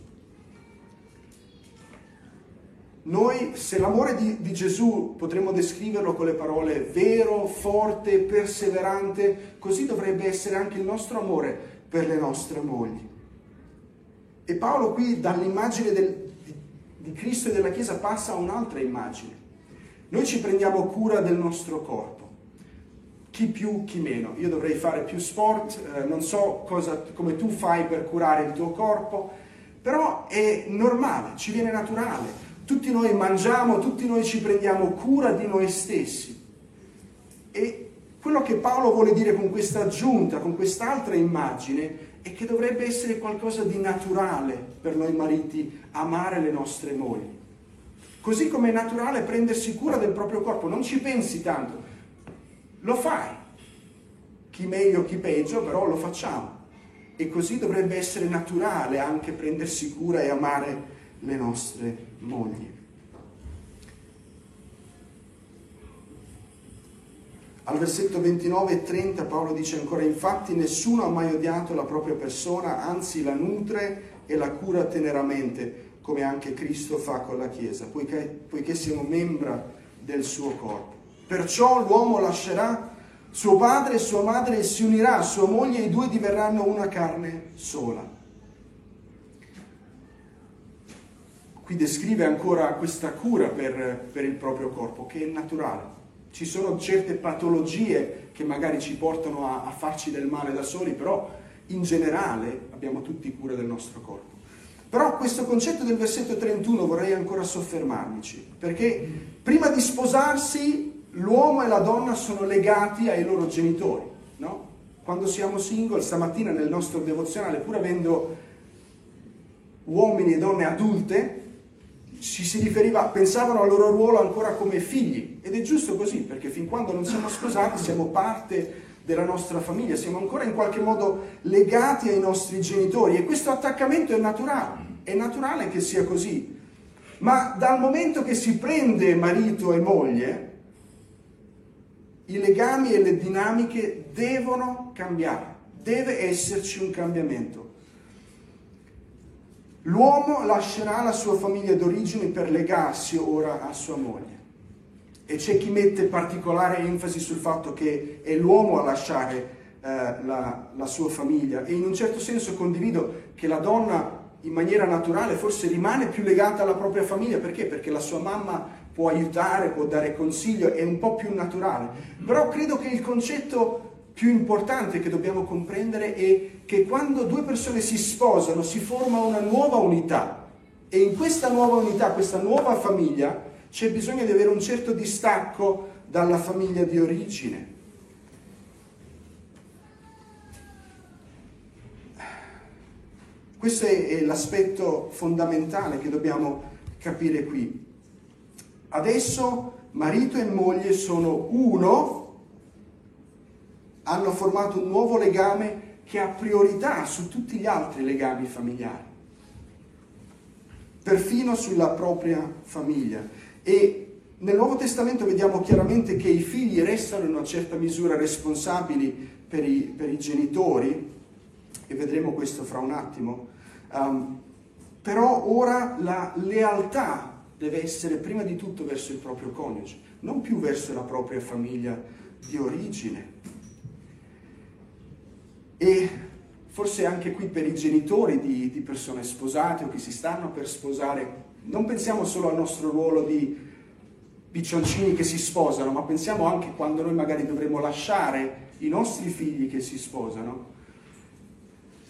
Noi, se l'amore di, di Gesù potremmo descriverlo con le parole vero, forte, perseverante, così dovrebbe essere anche il nostro amore per le nostre mogli. E Paolo qui dall'immagine del, di, di Cristo e della Chiesa passa a un'altra immagine. Noi ci prendiamo cura del nostro corpo. Chi più, chi meno. Io dovrei fare più sport, eh, non so cosa, come tu fai per curare il tuo corpo, però è normale, ci viene naturale. Tutti noi mangiamo, tutti noi ci prendiamo cura di noi stessi. E quello che Paolo vuole dire con questa aggiunta, con quest'altra immagine, è che dovrebbe essere qualcosa di naturale per noi mariti amare le nostre mogli. Così come è naturale prendersi cura del proprio corpo, non ci pensi tanto. Lo fai, chi meglio chi peggio, però lo facciamo. E così dovrebbe essere naturale anche prendersi cura e amare le nostre mogli. Al versetto ventinove e trenta Paolo dice ancora: infatti nessuno ha mai odiato la propria persona, anzi la nutre e la cura teneramente, come anche Cristo fa con la Chiesa, poiché, poiché siamo membra del suo corpo. Perciò l'uomo lascerà suo padre e sua madre e si unirà a sua moglie, e i due diverranno una carne sola. Qui descrive ancora questa cura per, per il proprio corpo, che è naturale. Ci sono certe patologie che magari ci portano a, a farci del male da soli, però in generale abbiamo tutti cura del nostro corpo. Però questo concetto del versetto trentuno vorrei ancora soffermarmici, perché prima di sposarsi l'uomo e la donna sono legati ai loro genitori, no? Quando siamo single, stamattina nel nostro devozionale, pur avendo uomini e donne adulte, ci si riferiva, pensavano al loro ruolo ancora come figli, ed è giusto così, perché fin quando non siamo sposati siamo parte della nostra famiglia, siamo ancora in qualche modo legati ai nostri genitori, e questo attaccamento è naturale, è naturale che sia così. Ma dal momento che si prende marito e moglie, i legami e le dinamiche devono cambiare, deve esserci un cambiamento. L'uomo lascerà la sua famiglia d'origine per legarsi ora a sua moglie. E c'è chi mette particolare enfasi sul fatto che è l'uomo a lasciare eh, la, la sua famiglia. E in un certo senso condivido che la donna in maniera naturale forse rimane più legata alla propria famiglia. Perché? Perché la sua mamma può aiutare, può dare consiglio, è un po' più naturale. Però credo che il concetto più importante che dobbiamo comprendere è che quando due persone si sposano si forma una nuova unità, e in questa nuova unità, questa nuova famiglia, c'è bisogno di avere un certo distacco dalla famiglia di origine. Questo è l'aspetto fondamentale che dobbiamo capire qui. Adesso marito e moglie sono uno, hanno formato un nuovo legame che ha priorità su tutti gli altri legami familiari, perfino sulla propria famiglia. E nel Nuovo Testamento vediamo chiaramente che i figli restano in una certa misura responsabili per i, per i genitori, e vedremo questo fra un attimo, um, però ora la lealtà deve essere prima di tutto verso il proprio coniuge, non più verso la propria famiglia di origine. E forse anche qui per i genitori di, di persone sposate o che si stanno per sposare, non pensiamo solo al nostro ruolo di piccioncini che si sposano, ma pensiamo anche quando noi magari dovremo lasciare i nostri figli che si sposano.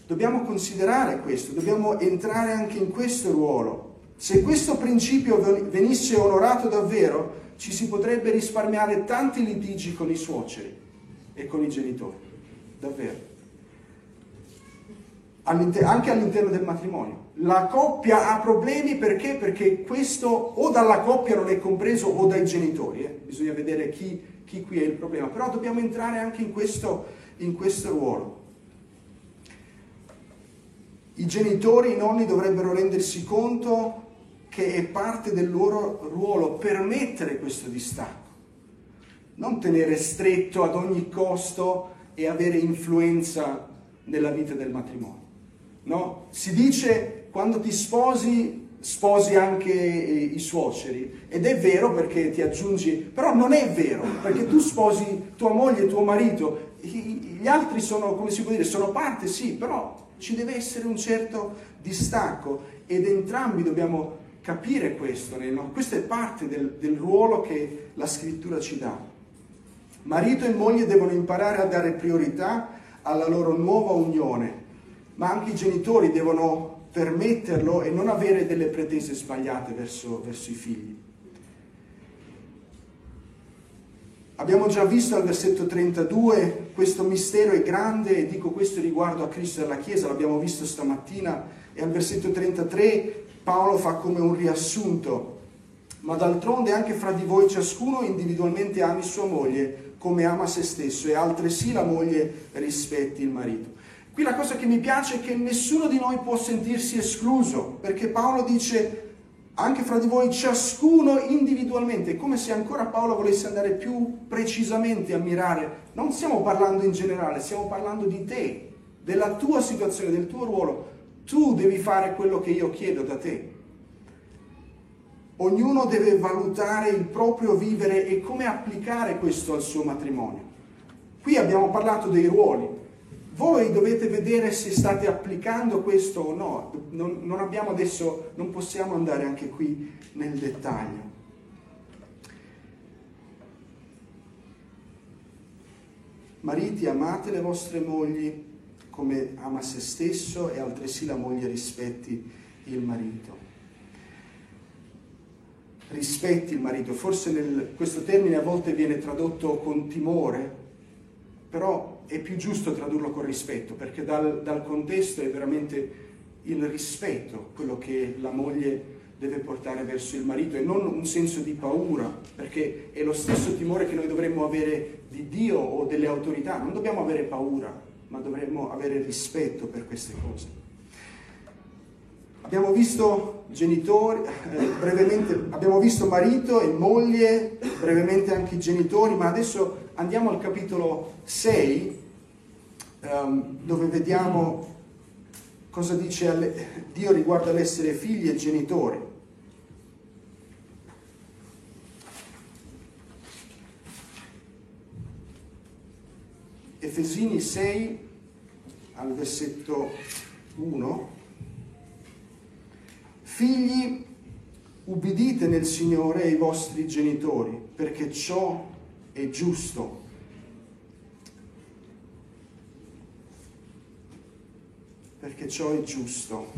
Dobbiamo considerare questo, dobbiamo entrare anche in questo ruolo. Se questo principio venisse onorato davvero, ci si potrebbe risparmiare tanti litigi con i suoceri e con i genitori, davvero. All'inter- anche all'interno del matrimonio. La coppia ha problemi perché? Perché questo o dalla coppia non è compreso o dai genitori, eh? Bisogna vedere chi, chi qui è il problema, però dobbiamo entrare anche in questo, in questo ruolo. I genitori, i nonni dovrebbero rendersi conto che è parte del loro ruolo permettere questo distacco, non tenere stretto ad ogni costo e avere influenza nella vita del matrimonio. No? Si dice quando ti sposi, sposi anche i suoceri, ed è vero perché ti aggiungi, però non è vero, perché tu sposi tua moglie, tuo marito, gli altri sono, come si può dire, sono parte, sì, però ci deve essere un certo distacco ed entrambi dobbiamo capire questo, no? Questo è parte del, del ruolo che la scrittura ci dà. Marito e moglie devono imparare a dare priorità alla loro nuova unione, ma anche i genitori devono permetterlo e non avere delle pretese sbagliate verso, verso i figli. Abbiamo già visto al versetto trentadue, questo mistero è grande, e dico questo riguardo a Cristo e alla Chiesa, l'abbiamo visto stamattina, e al versetto trentatré Paolo fa come un riassunto: ma d'altronde anche fra di voi ciascuno individualmente ami sua moglie come ama se stesso, e altresì la moglie rispetti il marito. Qui la cosa che mi piace è che nessuno di noi può sentirsi escluso, perché Paolo dice anche fra di voi ciascuno individualmente, è come se ancora Paolo volesse andare più precisamente a mirare. Non stiamo parlando in generale, stiamo parlando di te, della tua situazione, del tuo ruolo. Tu devi fare quello che io chiedo da te. Ognuno deve valutare il proprio vivere e come applicare questo al suo matrimonio. Qui abbiamo parlato dei ruoli. Voi dovete vedere se state applicando questo o no. Non, non abbiamo adesso, non possiamo andare anche qui nel dettaglio. Mariti, amate le vostre mogli come ama se stesso, e altresì la moglie rispetti il marito. Rispetti il marito. Forse nel, questo termine a volte viene tradotto con timore, però è più giusto tradurlo con rispetto, perché dal, dal contesto è veramente il rispetto quello che la moglie deve portare verso il marito, e non un senso di paura, perché è lo stesso timore che noi dovremmo avere di Dio o delle autorità. Non dobbiamo avere paura, ma dovremmo avere rispetto per queste cose. Abbiamo visto genitori, eh, brevemente abbiamo visto marito e moglie, brevemente anche i genitori, ma adesso andiamo al capitolo sei, um, dove vediamo cosa dice alle, Dio riguardo all'essere figli e genitori. Efesini sei, al versetto uno. Figli, ubbidite nel Signore ai vostri genitori, perché ciò è giusto. Perché ciò è giusto.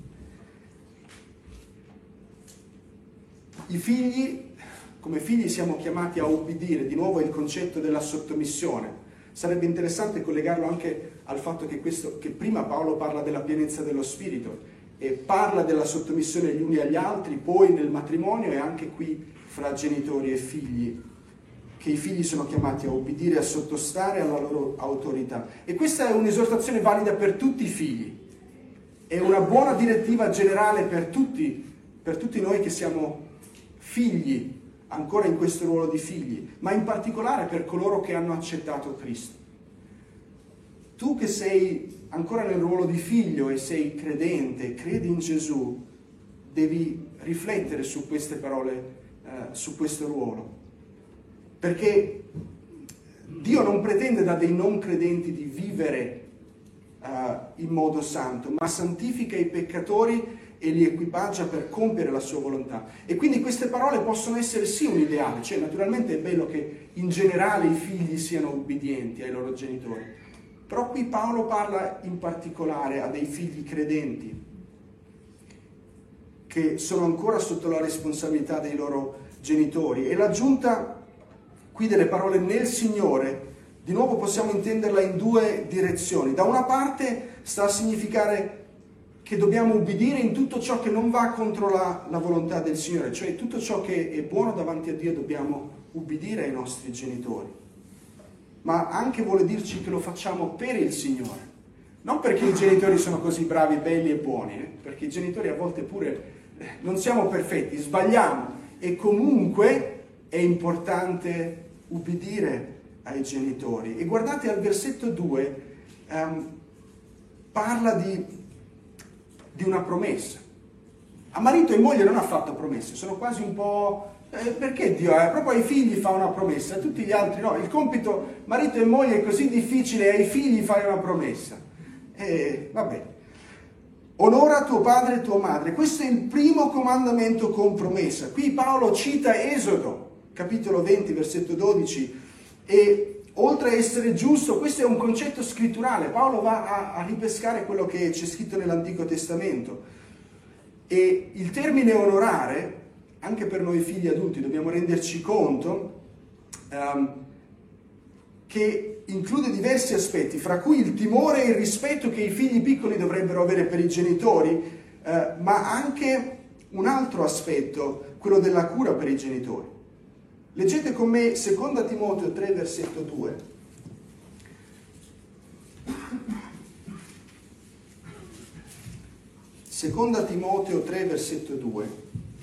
I figli, come figli siamo chiamati a ubbidire, di nuovo il concetto della sottomissione. Sarebbe interessante collegarlo anche al fatto che, questo, che prima Paolo parla della pienezza dello Spirito e parla della sottomissione gli uni agli altri, poi nel matrimonio e anche qui fra genitori e figli, che i figli sono chiamati a obbedire e a sottostare alla loro autorità. E questa è un'esortazione valida per tutti i figli, è una buona direttiva generale per tutti, per tutti noi che siamo figli, ancora in questo ruolo di figli, ma in particolare per coloro che hanno accettato Cristo. Tu che sei ancora nel ruolo di figlio e sei credente, credi in Gesù, devi riflettere su queste parole, eh, su questo ruolo. Perché Dio non pretende da dei non credenti di vivere uh, in modo santo, ma santifica i peccatori e li equipaggia per compiere la sua volontà. E quindi queste parole possono essere sì un ideale, cioè naturalmente è bello che in generale i figli siano ubbidienti ai loro genitori, Però qui Paolo parla in particolare a dei figli credenti che sono ancora sotto la responsabilità dei loro genitori, e l'aggiunta qui delle parole nel Signore, di nuovo possiamo intenderla in due direzioni. Da una parte sta a significare che dobbiamo ubbidire in tutto ciò che non va contro la, la volontà del Signore, cioè tutto ciò che è buono davanti a Dio dobbiamo ubbidire ai nostri genitori, ma anche vuole dirci che lo facciamo per il Signore, non perché i genitori sono così bravi, belli e buoni, eh? Perché i genitori a volte pure non siamo perfetti, sbagliamo, e comunque è importante ubbidire ai genitori. E guardate al versetto due, um, parla di, di una promessa. A marito e moglie non ha fatto promesse, sono quasi un po'... Eh, perché Dio eh, proprio ai figli fa una promessa, a tutti gli altri no? Il compito marito e moglie è così difficile, ai figli fare una promessa. E vabbè. Onora tuo padre e tua madre. Questo è il primo comandamento con promessa. Qui Paolo cita Esodo, capitolo venti, versetto dodici, e oltre a essere giusto, questo è un concetto scritturale. Paolo va a, a ripescare quello che c'è scritto nell'Antico Testamento. E il termine onorare, anche per noi figli adulti, dobbiamo renderci conto um, che include diversi aspetti, fra cui il timore e il rispetto che i figli piccoli dovrebbero avere per i genitori, eh, ma anche un altro aspetto, quello della cura per i genitori. Leggete con me seconda Timoteo tre, versetto due. seconda Timoteo tre, versetto due.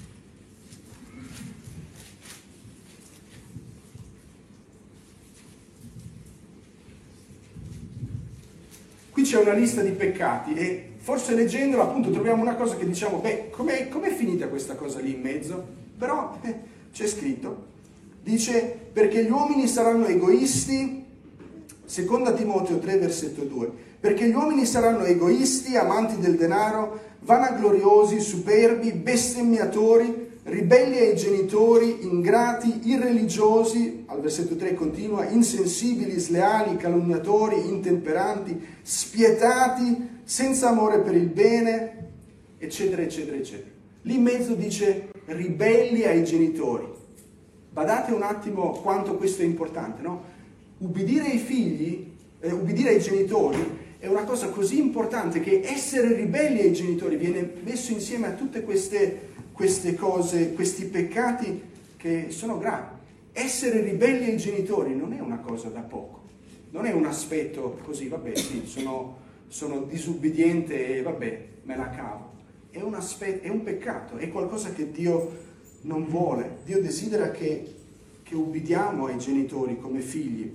Qui c'è una lista di peccati e forse leggendola appunto troviamo una cosa che diciamo, beh, com'è, com'è finita questa cosa lì in mezzo? Però eh, c'è scritto, dice, perché gli uomini saranno egoisti, seconda Timoteo tre, versetto due, perché gli uomini saranno egoisti, amanti del denaro, vanagloriosi, superbi, bestemmiatori, ribelli ai genitori, ingrati, irreligiosi, al versetto tre continua, insensibili, sleali, calunniatori, intemperanti, spietati, senza amore per il bene, eccetera, eccetera, eccetera. Lì in mezzo dice ribelli ai genitori. Badate un attimo quanto questo è importante, no? Ubbidire ai figli, eh, ubbidire ai genitori è una cosa così importante che essere ribelli ai genitori viene messo insieme a tutte queste queste cose, questi peccati che sono gravi. Essere ribelli ai genitori non è una cosa da poco, non è un aspetto così, vabbè, sì, sono, sono disubbidiente e vabbè, me la cavo. È un aspetto, è un peccato, è qualcosa che Dio non vuole. Dio desidera che, che ubbidiamo ai genitori come figli.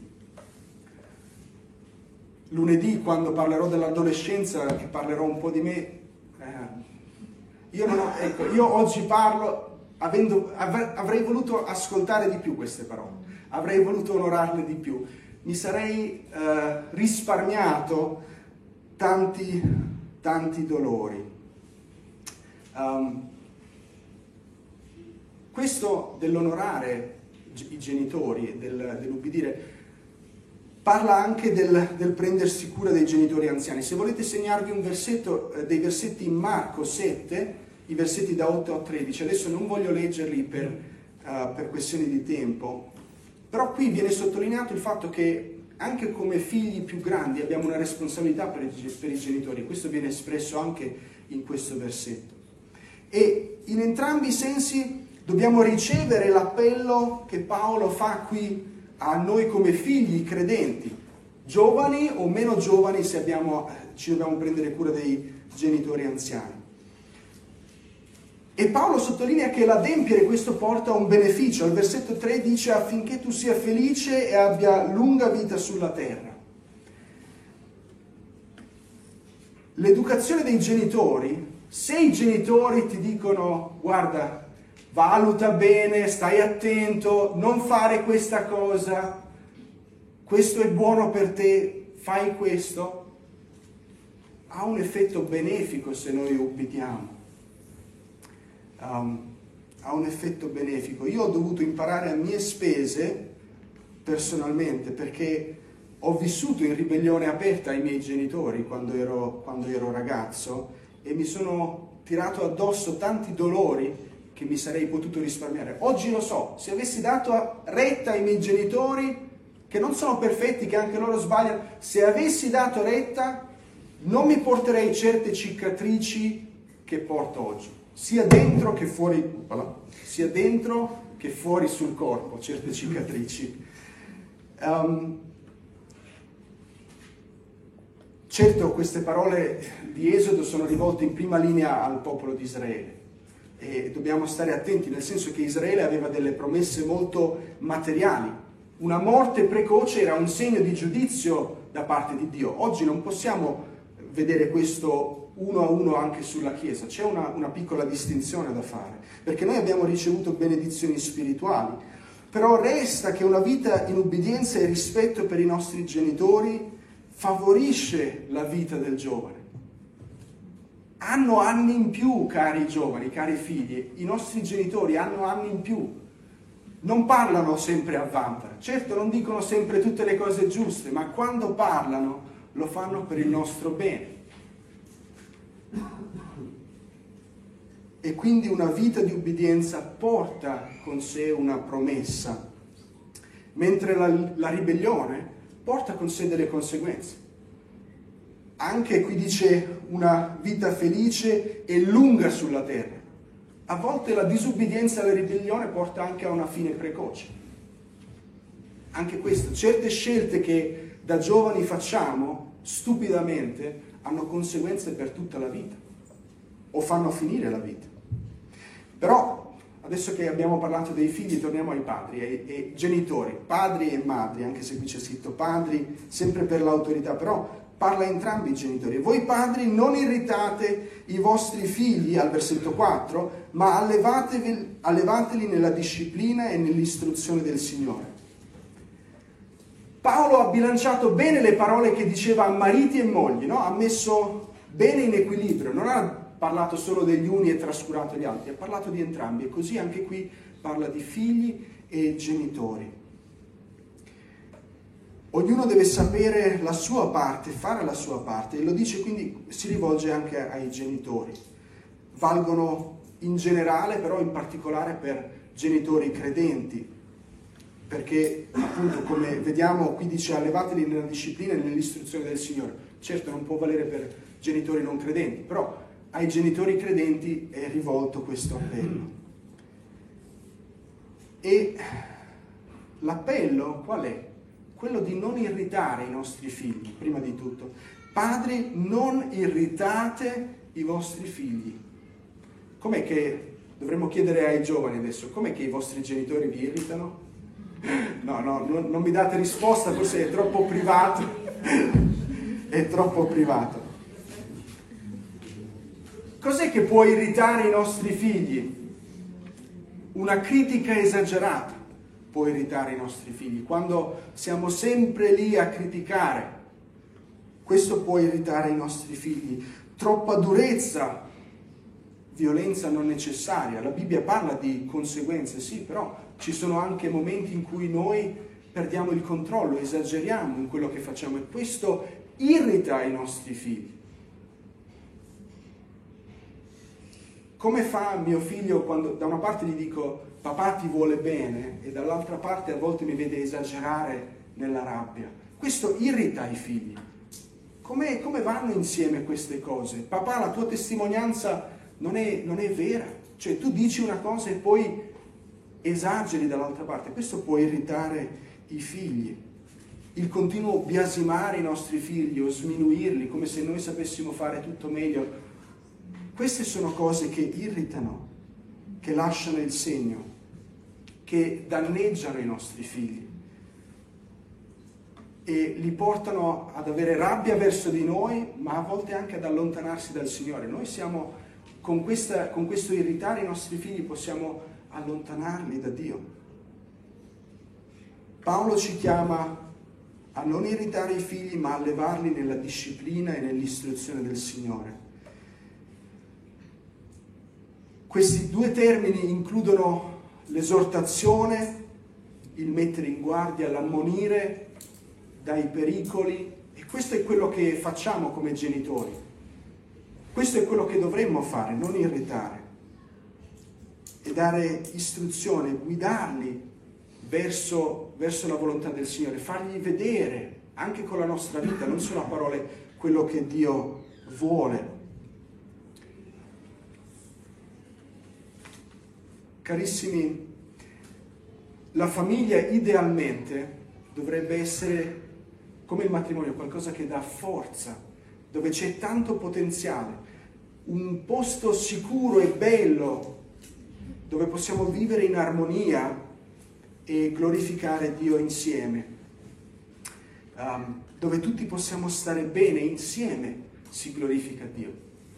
Lunedì, quando parlerò dell'adolescenza, che parlerò un po' di me, eh, Io, non ho, ecco, io oggi parlo, avendo, avrei voluto ascoltare di più queste parole, avrei voluto onorarle di più, mi sarei eh, risparmiato tanti, tanti dolori. Um, questo dell'onorare i genitori, del, dell'ubbidire, parla anche del, del prendersi cura dei genitori anziani. Se volete segnarvi un versetto, eh, dei versetti in Marco sette, i versetti da otto a tredici, adesso non voglio leggerli per, uh, per questioni di tempo, però qui viene sottolineato il fatto che anche come figli più grandi abbiamo una responsabilità per i, per i genitori, questo viene espresso anche in questo versetto. E in entrambi i sensi dobbiamo ricevere l'appello che Paolo fa qui a noi come figli credenti, giovani o meno giovani, se abbiamo, ci dobbiamo prendere cura dei genitori anziani. E Paolo sottolinea che l'adempiere questo porta a un beneficio. Al versetto tre dice affinché tu sia felice e abbia lunga vita sulla terra. L'educazione dei genitori, se i genitori ti dicono guarda, valuta bene, stai attento, non fare questa cosa, questo è buono per te, fai questo, ha un effetto benefico se noi ubbidiamo. Um, ha un effetto benefico. Io ho dovuto imparare a mie spese, personalmente, perché Ho vissuto in ribellione aperta ai miei genitori quando ero, quando ero ragazzo e mi sono tirato addosso tanti dolori che mi sarei potuto risparmiare. Oggi lo so, se avessi dato retta ai miei genitori, che non sono perfetti, che anche loro sbagliano, se avessi dato retta non mi porterei certe cicatrici che porto oggi, sia dentro che fuori, sia dentro che fuori sul corpo, certe cicatrici. Um, certo, queste parole di Esodo sono rivolte in prima linea al popolo di Israele e dobbiamo stare attenti, nel senso che Israele aveva delle promesse molto materiali. Una morte precoce era un segno di giudizio da parte di Dio. Oggi non possiamo vedere questo uno a uno anche sulla Chiesa, c'è una, una piccola distinzione da fare, perché noi abbiamo ricevuto benedizioni spirituali, però resta che una vita in ubbidienza e rispetto per i nostri genitori favorisce la vita del giovane. Hanno anni in più, cari giovani, cari figli, i nostri genitori hanno anni in più, non parlano sempre a vanvera, certo non dicono sempre tutte le cose giuste, ma quando parlano lo fanno per il nostro bene. E quindi una vita di ubbidienza porta con sé una promessa, mentre la, la ribellione porta con sé delle conseguenze. Anche qui dice una vita felice e lunga sulla terra. A volte la disubbidienza e la ribellione porta anche a una fine precoce. Anche questo, certe scelte che da giovani facciamo stupidamente hanno conseguenze per tutta la vita o fanno finire la vita. Però adesso che abbiamo parlato dei figli torniamo ai padri, ai, ai genitori, padri e madri, anche se qui c'è scritto padri sempre per l'autorità, però parla entrambi i genitori. Voi padri non irritate i vostri figli, al versetto quattro, ma allevatevi, allevateli nella disciplina e nell'istruzione del Signore. Paolo ha bilanciato bene le parole che diceva a mariti e mogli, no? Ha messo bene in equilibrio, non ha parlato solo degli uni e trascurato gli altri, ha parlato di entrambi e così anche qui parla di figli e genitori. Ognuno deve sapere la sua parte, fare la sua parte, e lo dice, quindi si rivolge anche ai genitori. Valgono in generale, però in particolare per genitori credenti, perché appunto come vediamo qui dice allevateli nella disciplina e nell'istruzione del Signore. Certo non può valere per genitori non credenti, però ai genitori credenti è rivolto questo appello. E l'appello qual è? Quello di non irritare i nostri figli, prima di tutto. Padri, non irritate i vostri figli. Com'è che, dovremmo chiedere ai giovani adesso, com'è che i vostri genitori vi irritano? No, no, non, non mi date risposta, forse è troppo privato. È troppo privato. Cos'è che può irritare i nostri figli? Una critica esagerata può irritare i nostri figli, quando siamo sempre lì a criticare. Questo può irritare i nostri figli. Troppa durezza, violenza non necessaria. La Bibbia parla di conseguenze, sì, però ci sono anche momenti in cui noi perdiamo il controllo, esageriamo in quello che facciamo e questo irrita i nostri figli. Come fa mio figlio quando da una parte gli dico papà ti vuole bene e dall'altra parte a volte mi vede esagerare nella rabbia? Questo irrita i figli. Come, come vanno insieme queste cose? Papà, la tua testimonianza non è, non è vera. Cioè tu dici una cosa e poi esageri dall'altra parte. Questo può irritare i figli. Il continuo biasimare i nostri figli o sminuirli come se noi sapessimo fare tutto meglio. Queste sono cose che irritano, che lasciano il segno, che danneggiano i nostri figli e li portano ad avere rabbia verso di noi, ma a volte anche ad allontanarsi dal Signore. Noi siamo, con, questa, con questo irritare i nostri figli, possiamo allontanarli da Dio. Paolo ci chiama a non irritare i figli, ma a allevarli nella disciplina e nell'istruzione del Signore. Questi due termini includono l'esortazione, il mettere in guardia, l'ammonire dai pericoli, e questo è quello che facciamo come genitori. Questo è quello che dovremmo fare, non irritare, e dare istruzione, guidarli verso, verso la volontà del Signore, fargli vedere anche con la nostra vita, non solo a parole, quello che Dio vuole. Carissimi, la famiglia idealmente dovrebbe essere come il matrimonio, qualcosa che dà forza, dove c'è tanto potenziale, un posto sicuro e bello dove possiamo vivere in armonia e glorificare Dio insieme, um, dove tutti possiamo stare bene insieme, si glorifica Dio.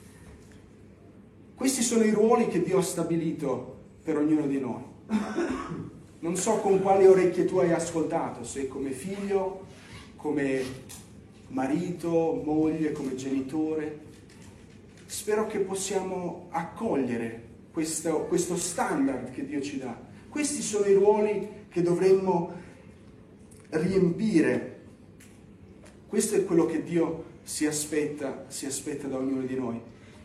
Questi sono i ruoli che Dio ha stabilito per ognuno di noi. Non so con quali orecchie tu hai ascoltato, se come figlio, come marito, moglie, come genitore. Spero che possiamo accogliere questo, questo standard che Dio ci dà. Questi sono i ruoli che dovremmo riempire. Questo è quello che Dio si aspetta, si aspetta da ognuno di noi.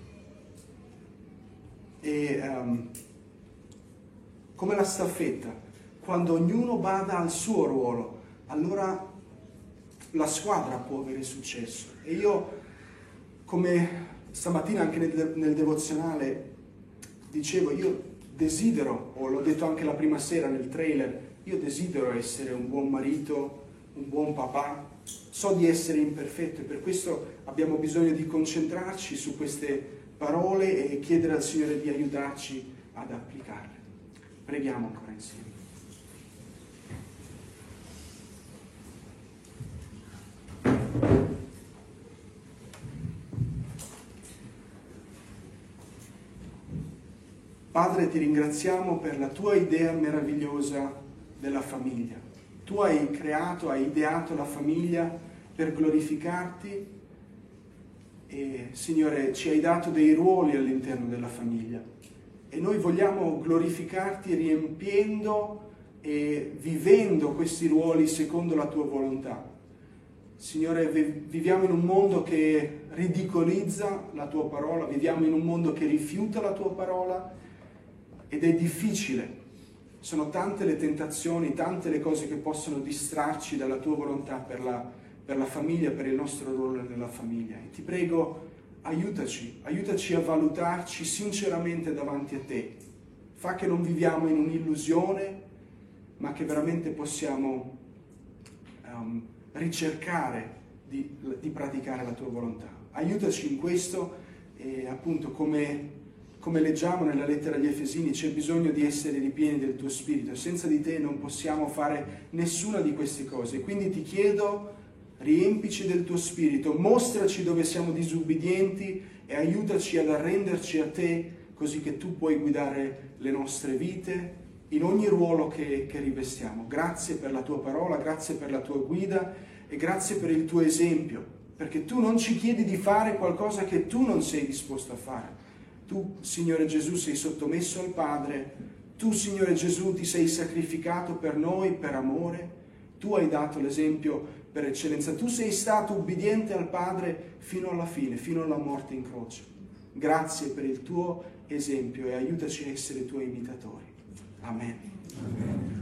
E um, come la staffetta, quando ognuno bada al suo ruolo, allora la squadra può avere successo. E io, come stamattina anche nel, nel devozionale dicevo, io desidero, o l'ho detto anche la prima sera nel trailer, io desidero essere un buon marito, un buon papà. So di essere imperfetto e per questo abbiamo bisogno di concentrarci su queste parole e chiedere al Signore di aiutarci ad applicarle. Preghiamo ancora insieme. Padre, ti ringraziamo per la tua idea meravigliosa della famiglia. Tu hai creato, hai ideato la famiglia per glorificarti e, Signore, ci hai dato dei ruoli all'interno della famiglia e noi vogliamo glorificarti riempiendo e vivendo questi ruoli secondo la tua volontà. Signore, viviamo in un mondo che ridicolizza la tua parola, viviamo in un mondo che rifiuta la tua parola ed è difficile. Sono tante le tentazioni, tante le cose che possono distrarci dalla tua volontà per la, per la famiglia, per il nostro ruolo nella famiglia. E ti prego, aiutaci, aiutaci a valutarci sinceramente davanti a te. Fa che non viviamo in un'illusione, ma che veramente possiamo um, ricercare di, di praticare la tua volontà. Aiutaci in questo e appunto come... Come leggiamo nella lettera agli Efesini, c'è bisogno di essere ripieni del tuo Spirito. Senza di te non possiamo fare nessuna di queste cose. Quindi ti chiedo, riempici del tuo Spirito, mostraci dove siamo disubbidienti e aiutaci ad arrenderci a te, così che tu puoi guidare le nostre vite in ogni ruolo che, che rivestiamo. Grazie per la tua parola, grazie per la tua guida e grazie per il tuo esempio, perché tu non ci chiedi di fare qualcosa che tu non sei disposto a fare. Tu, Signore Gesù, sei sottomesso al Padre, tu, Signore Gesù, ti sei sacrificato per noi per amore, tu hai dato l'esempio per eccellenza, tu sei stato ubbidiente al Padre fino alla fine, fino alla morte in croce. Grazie per il tuo esempio e aiutaci a essere tuoi imitatori. Amen. Amen.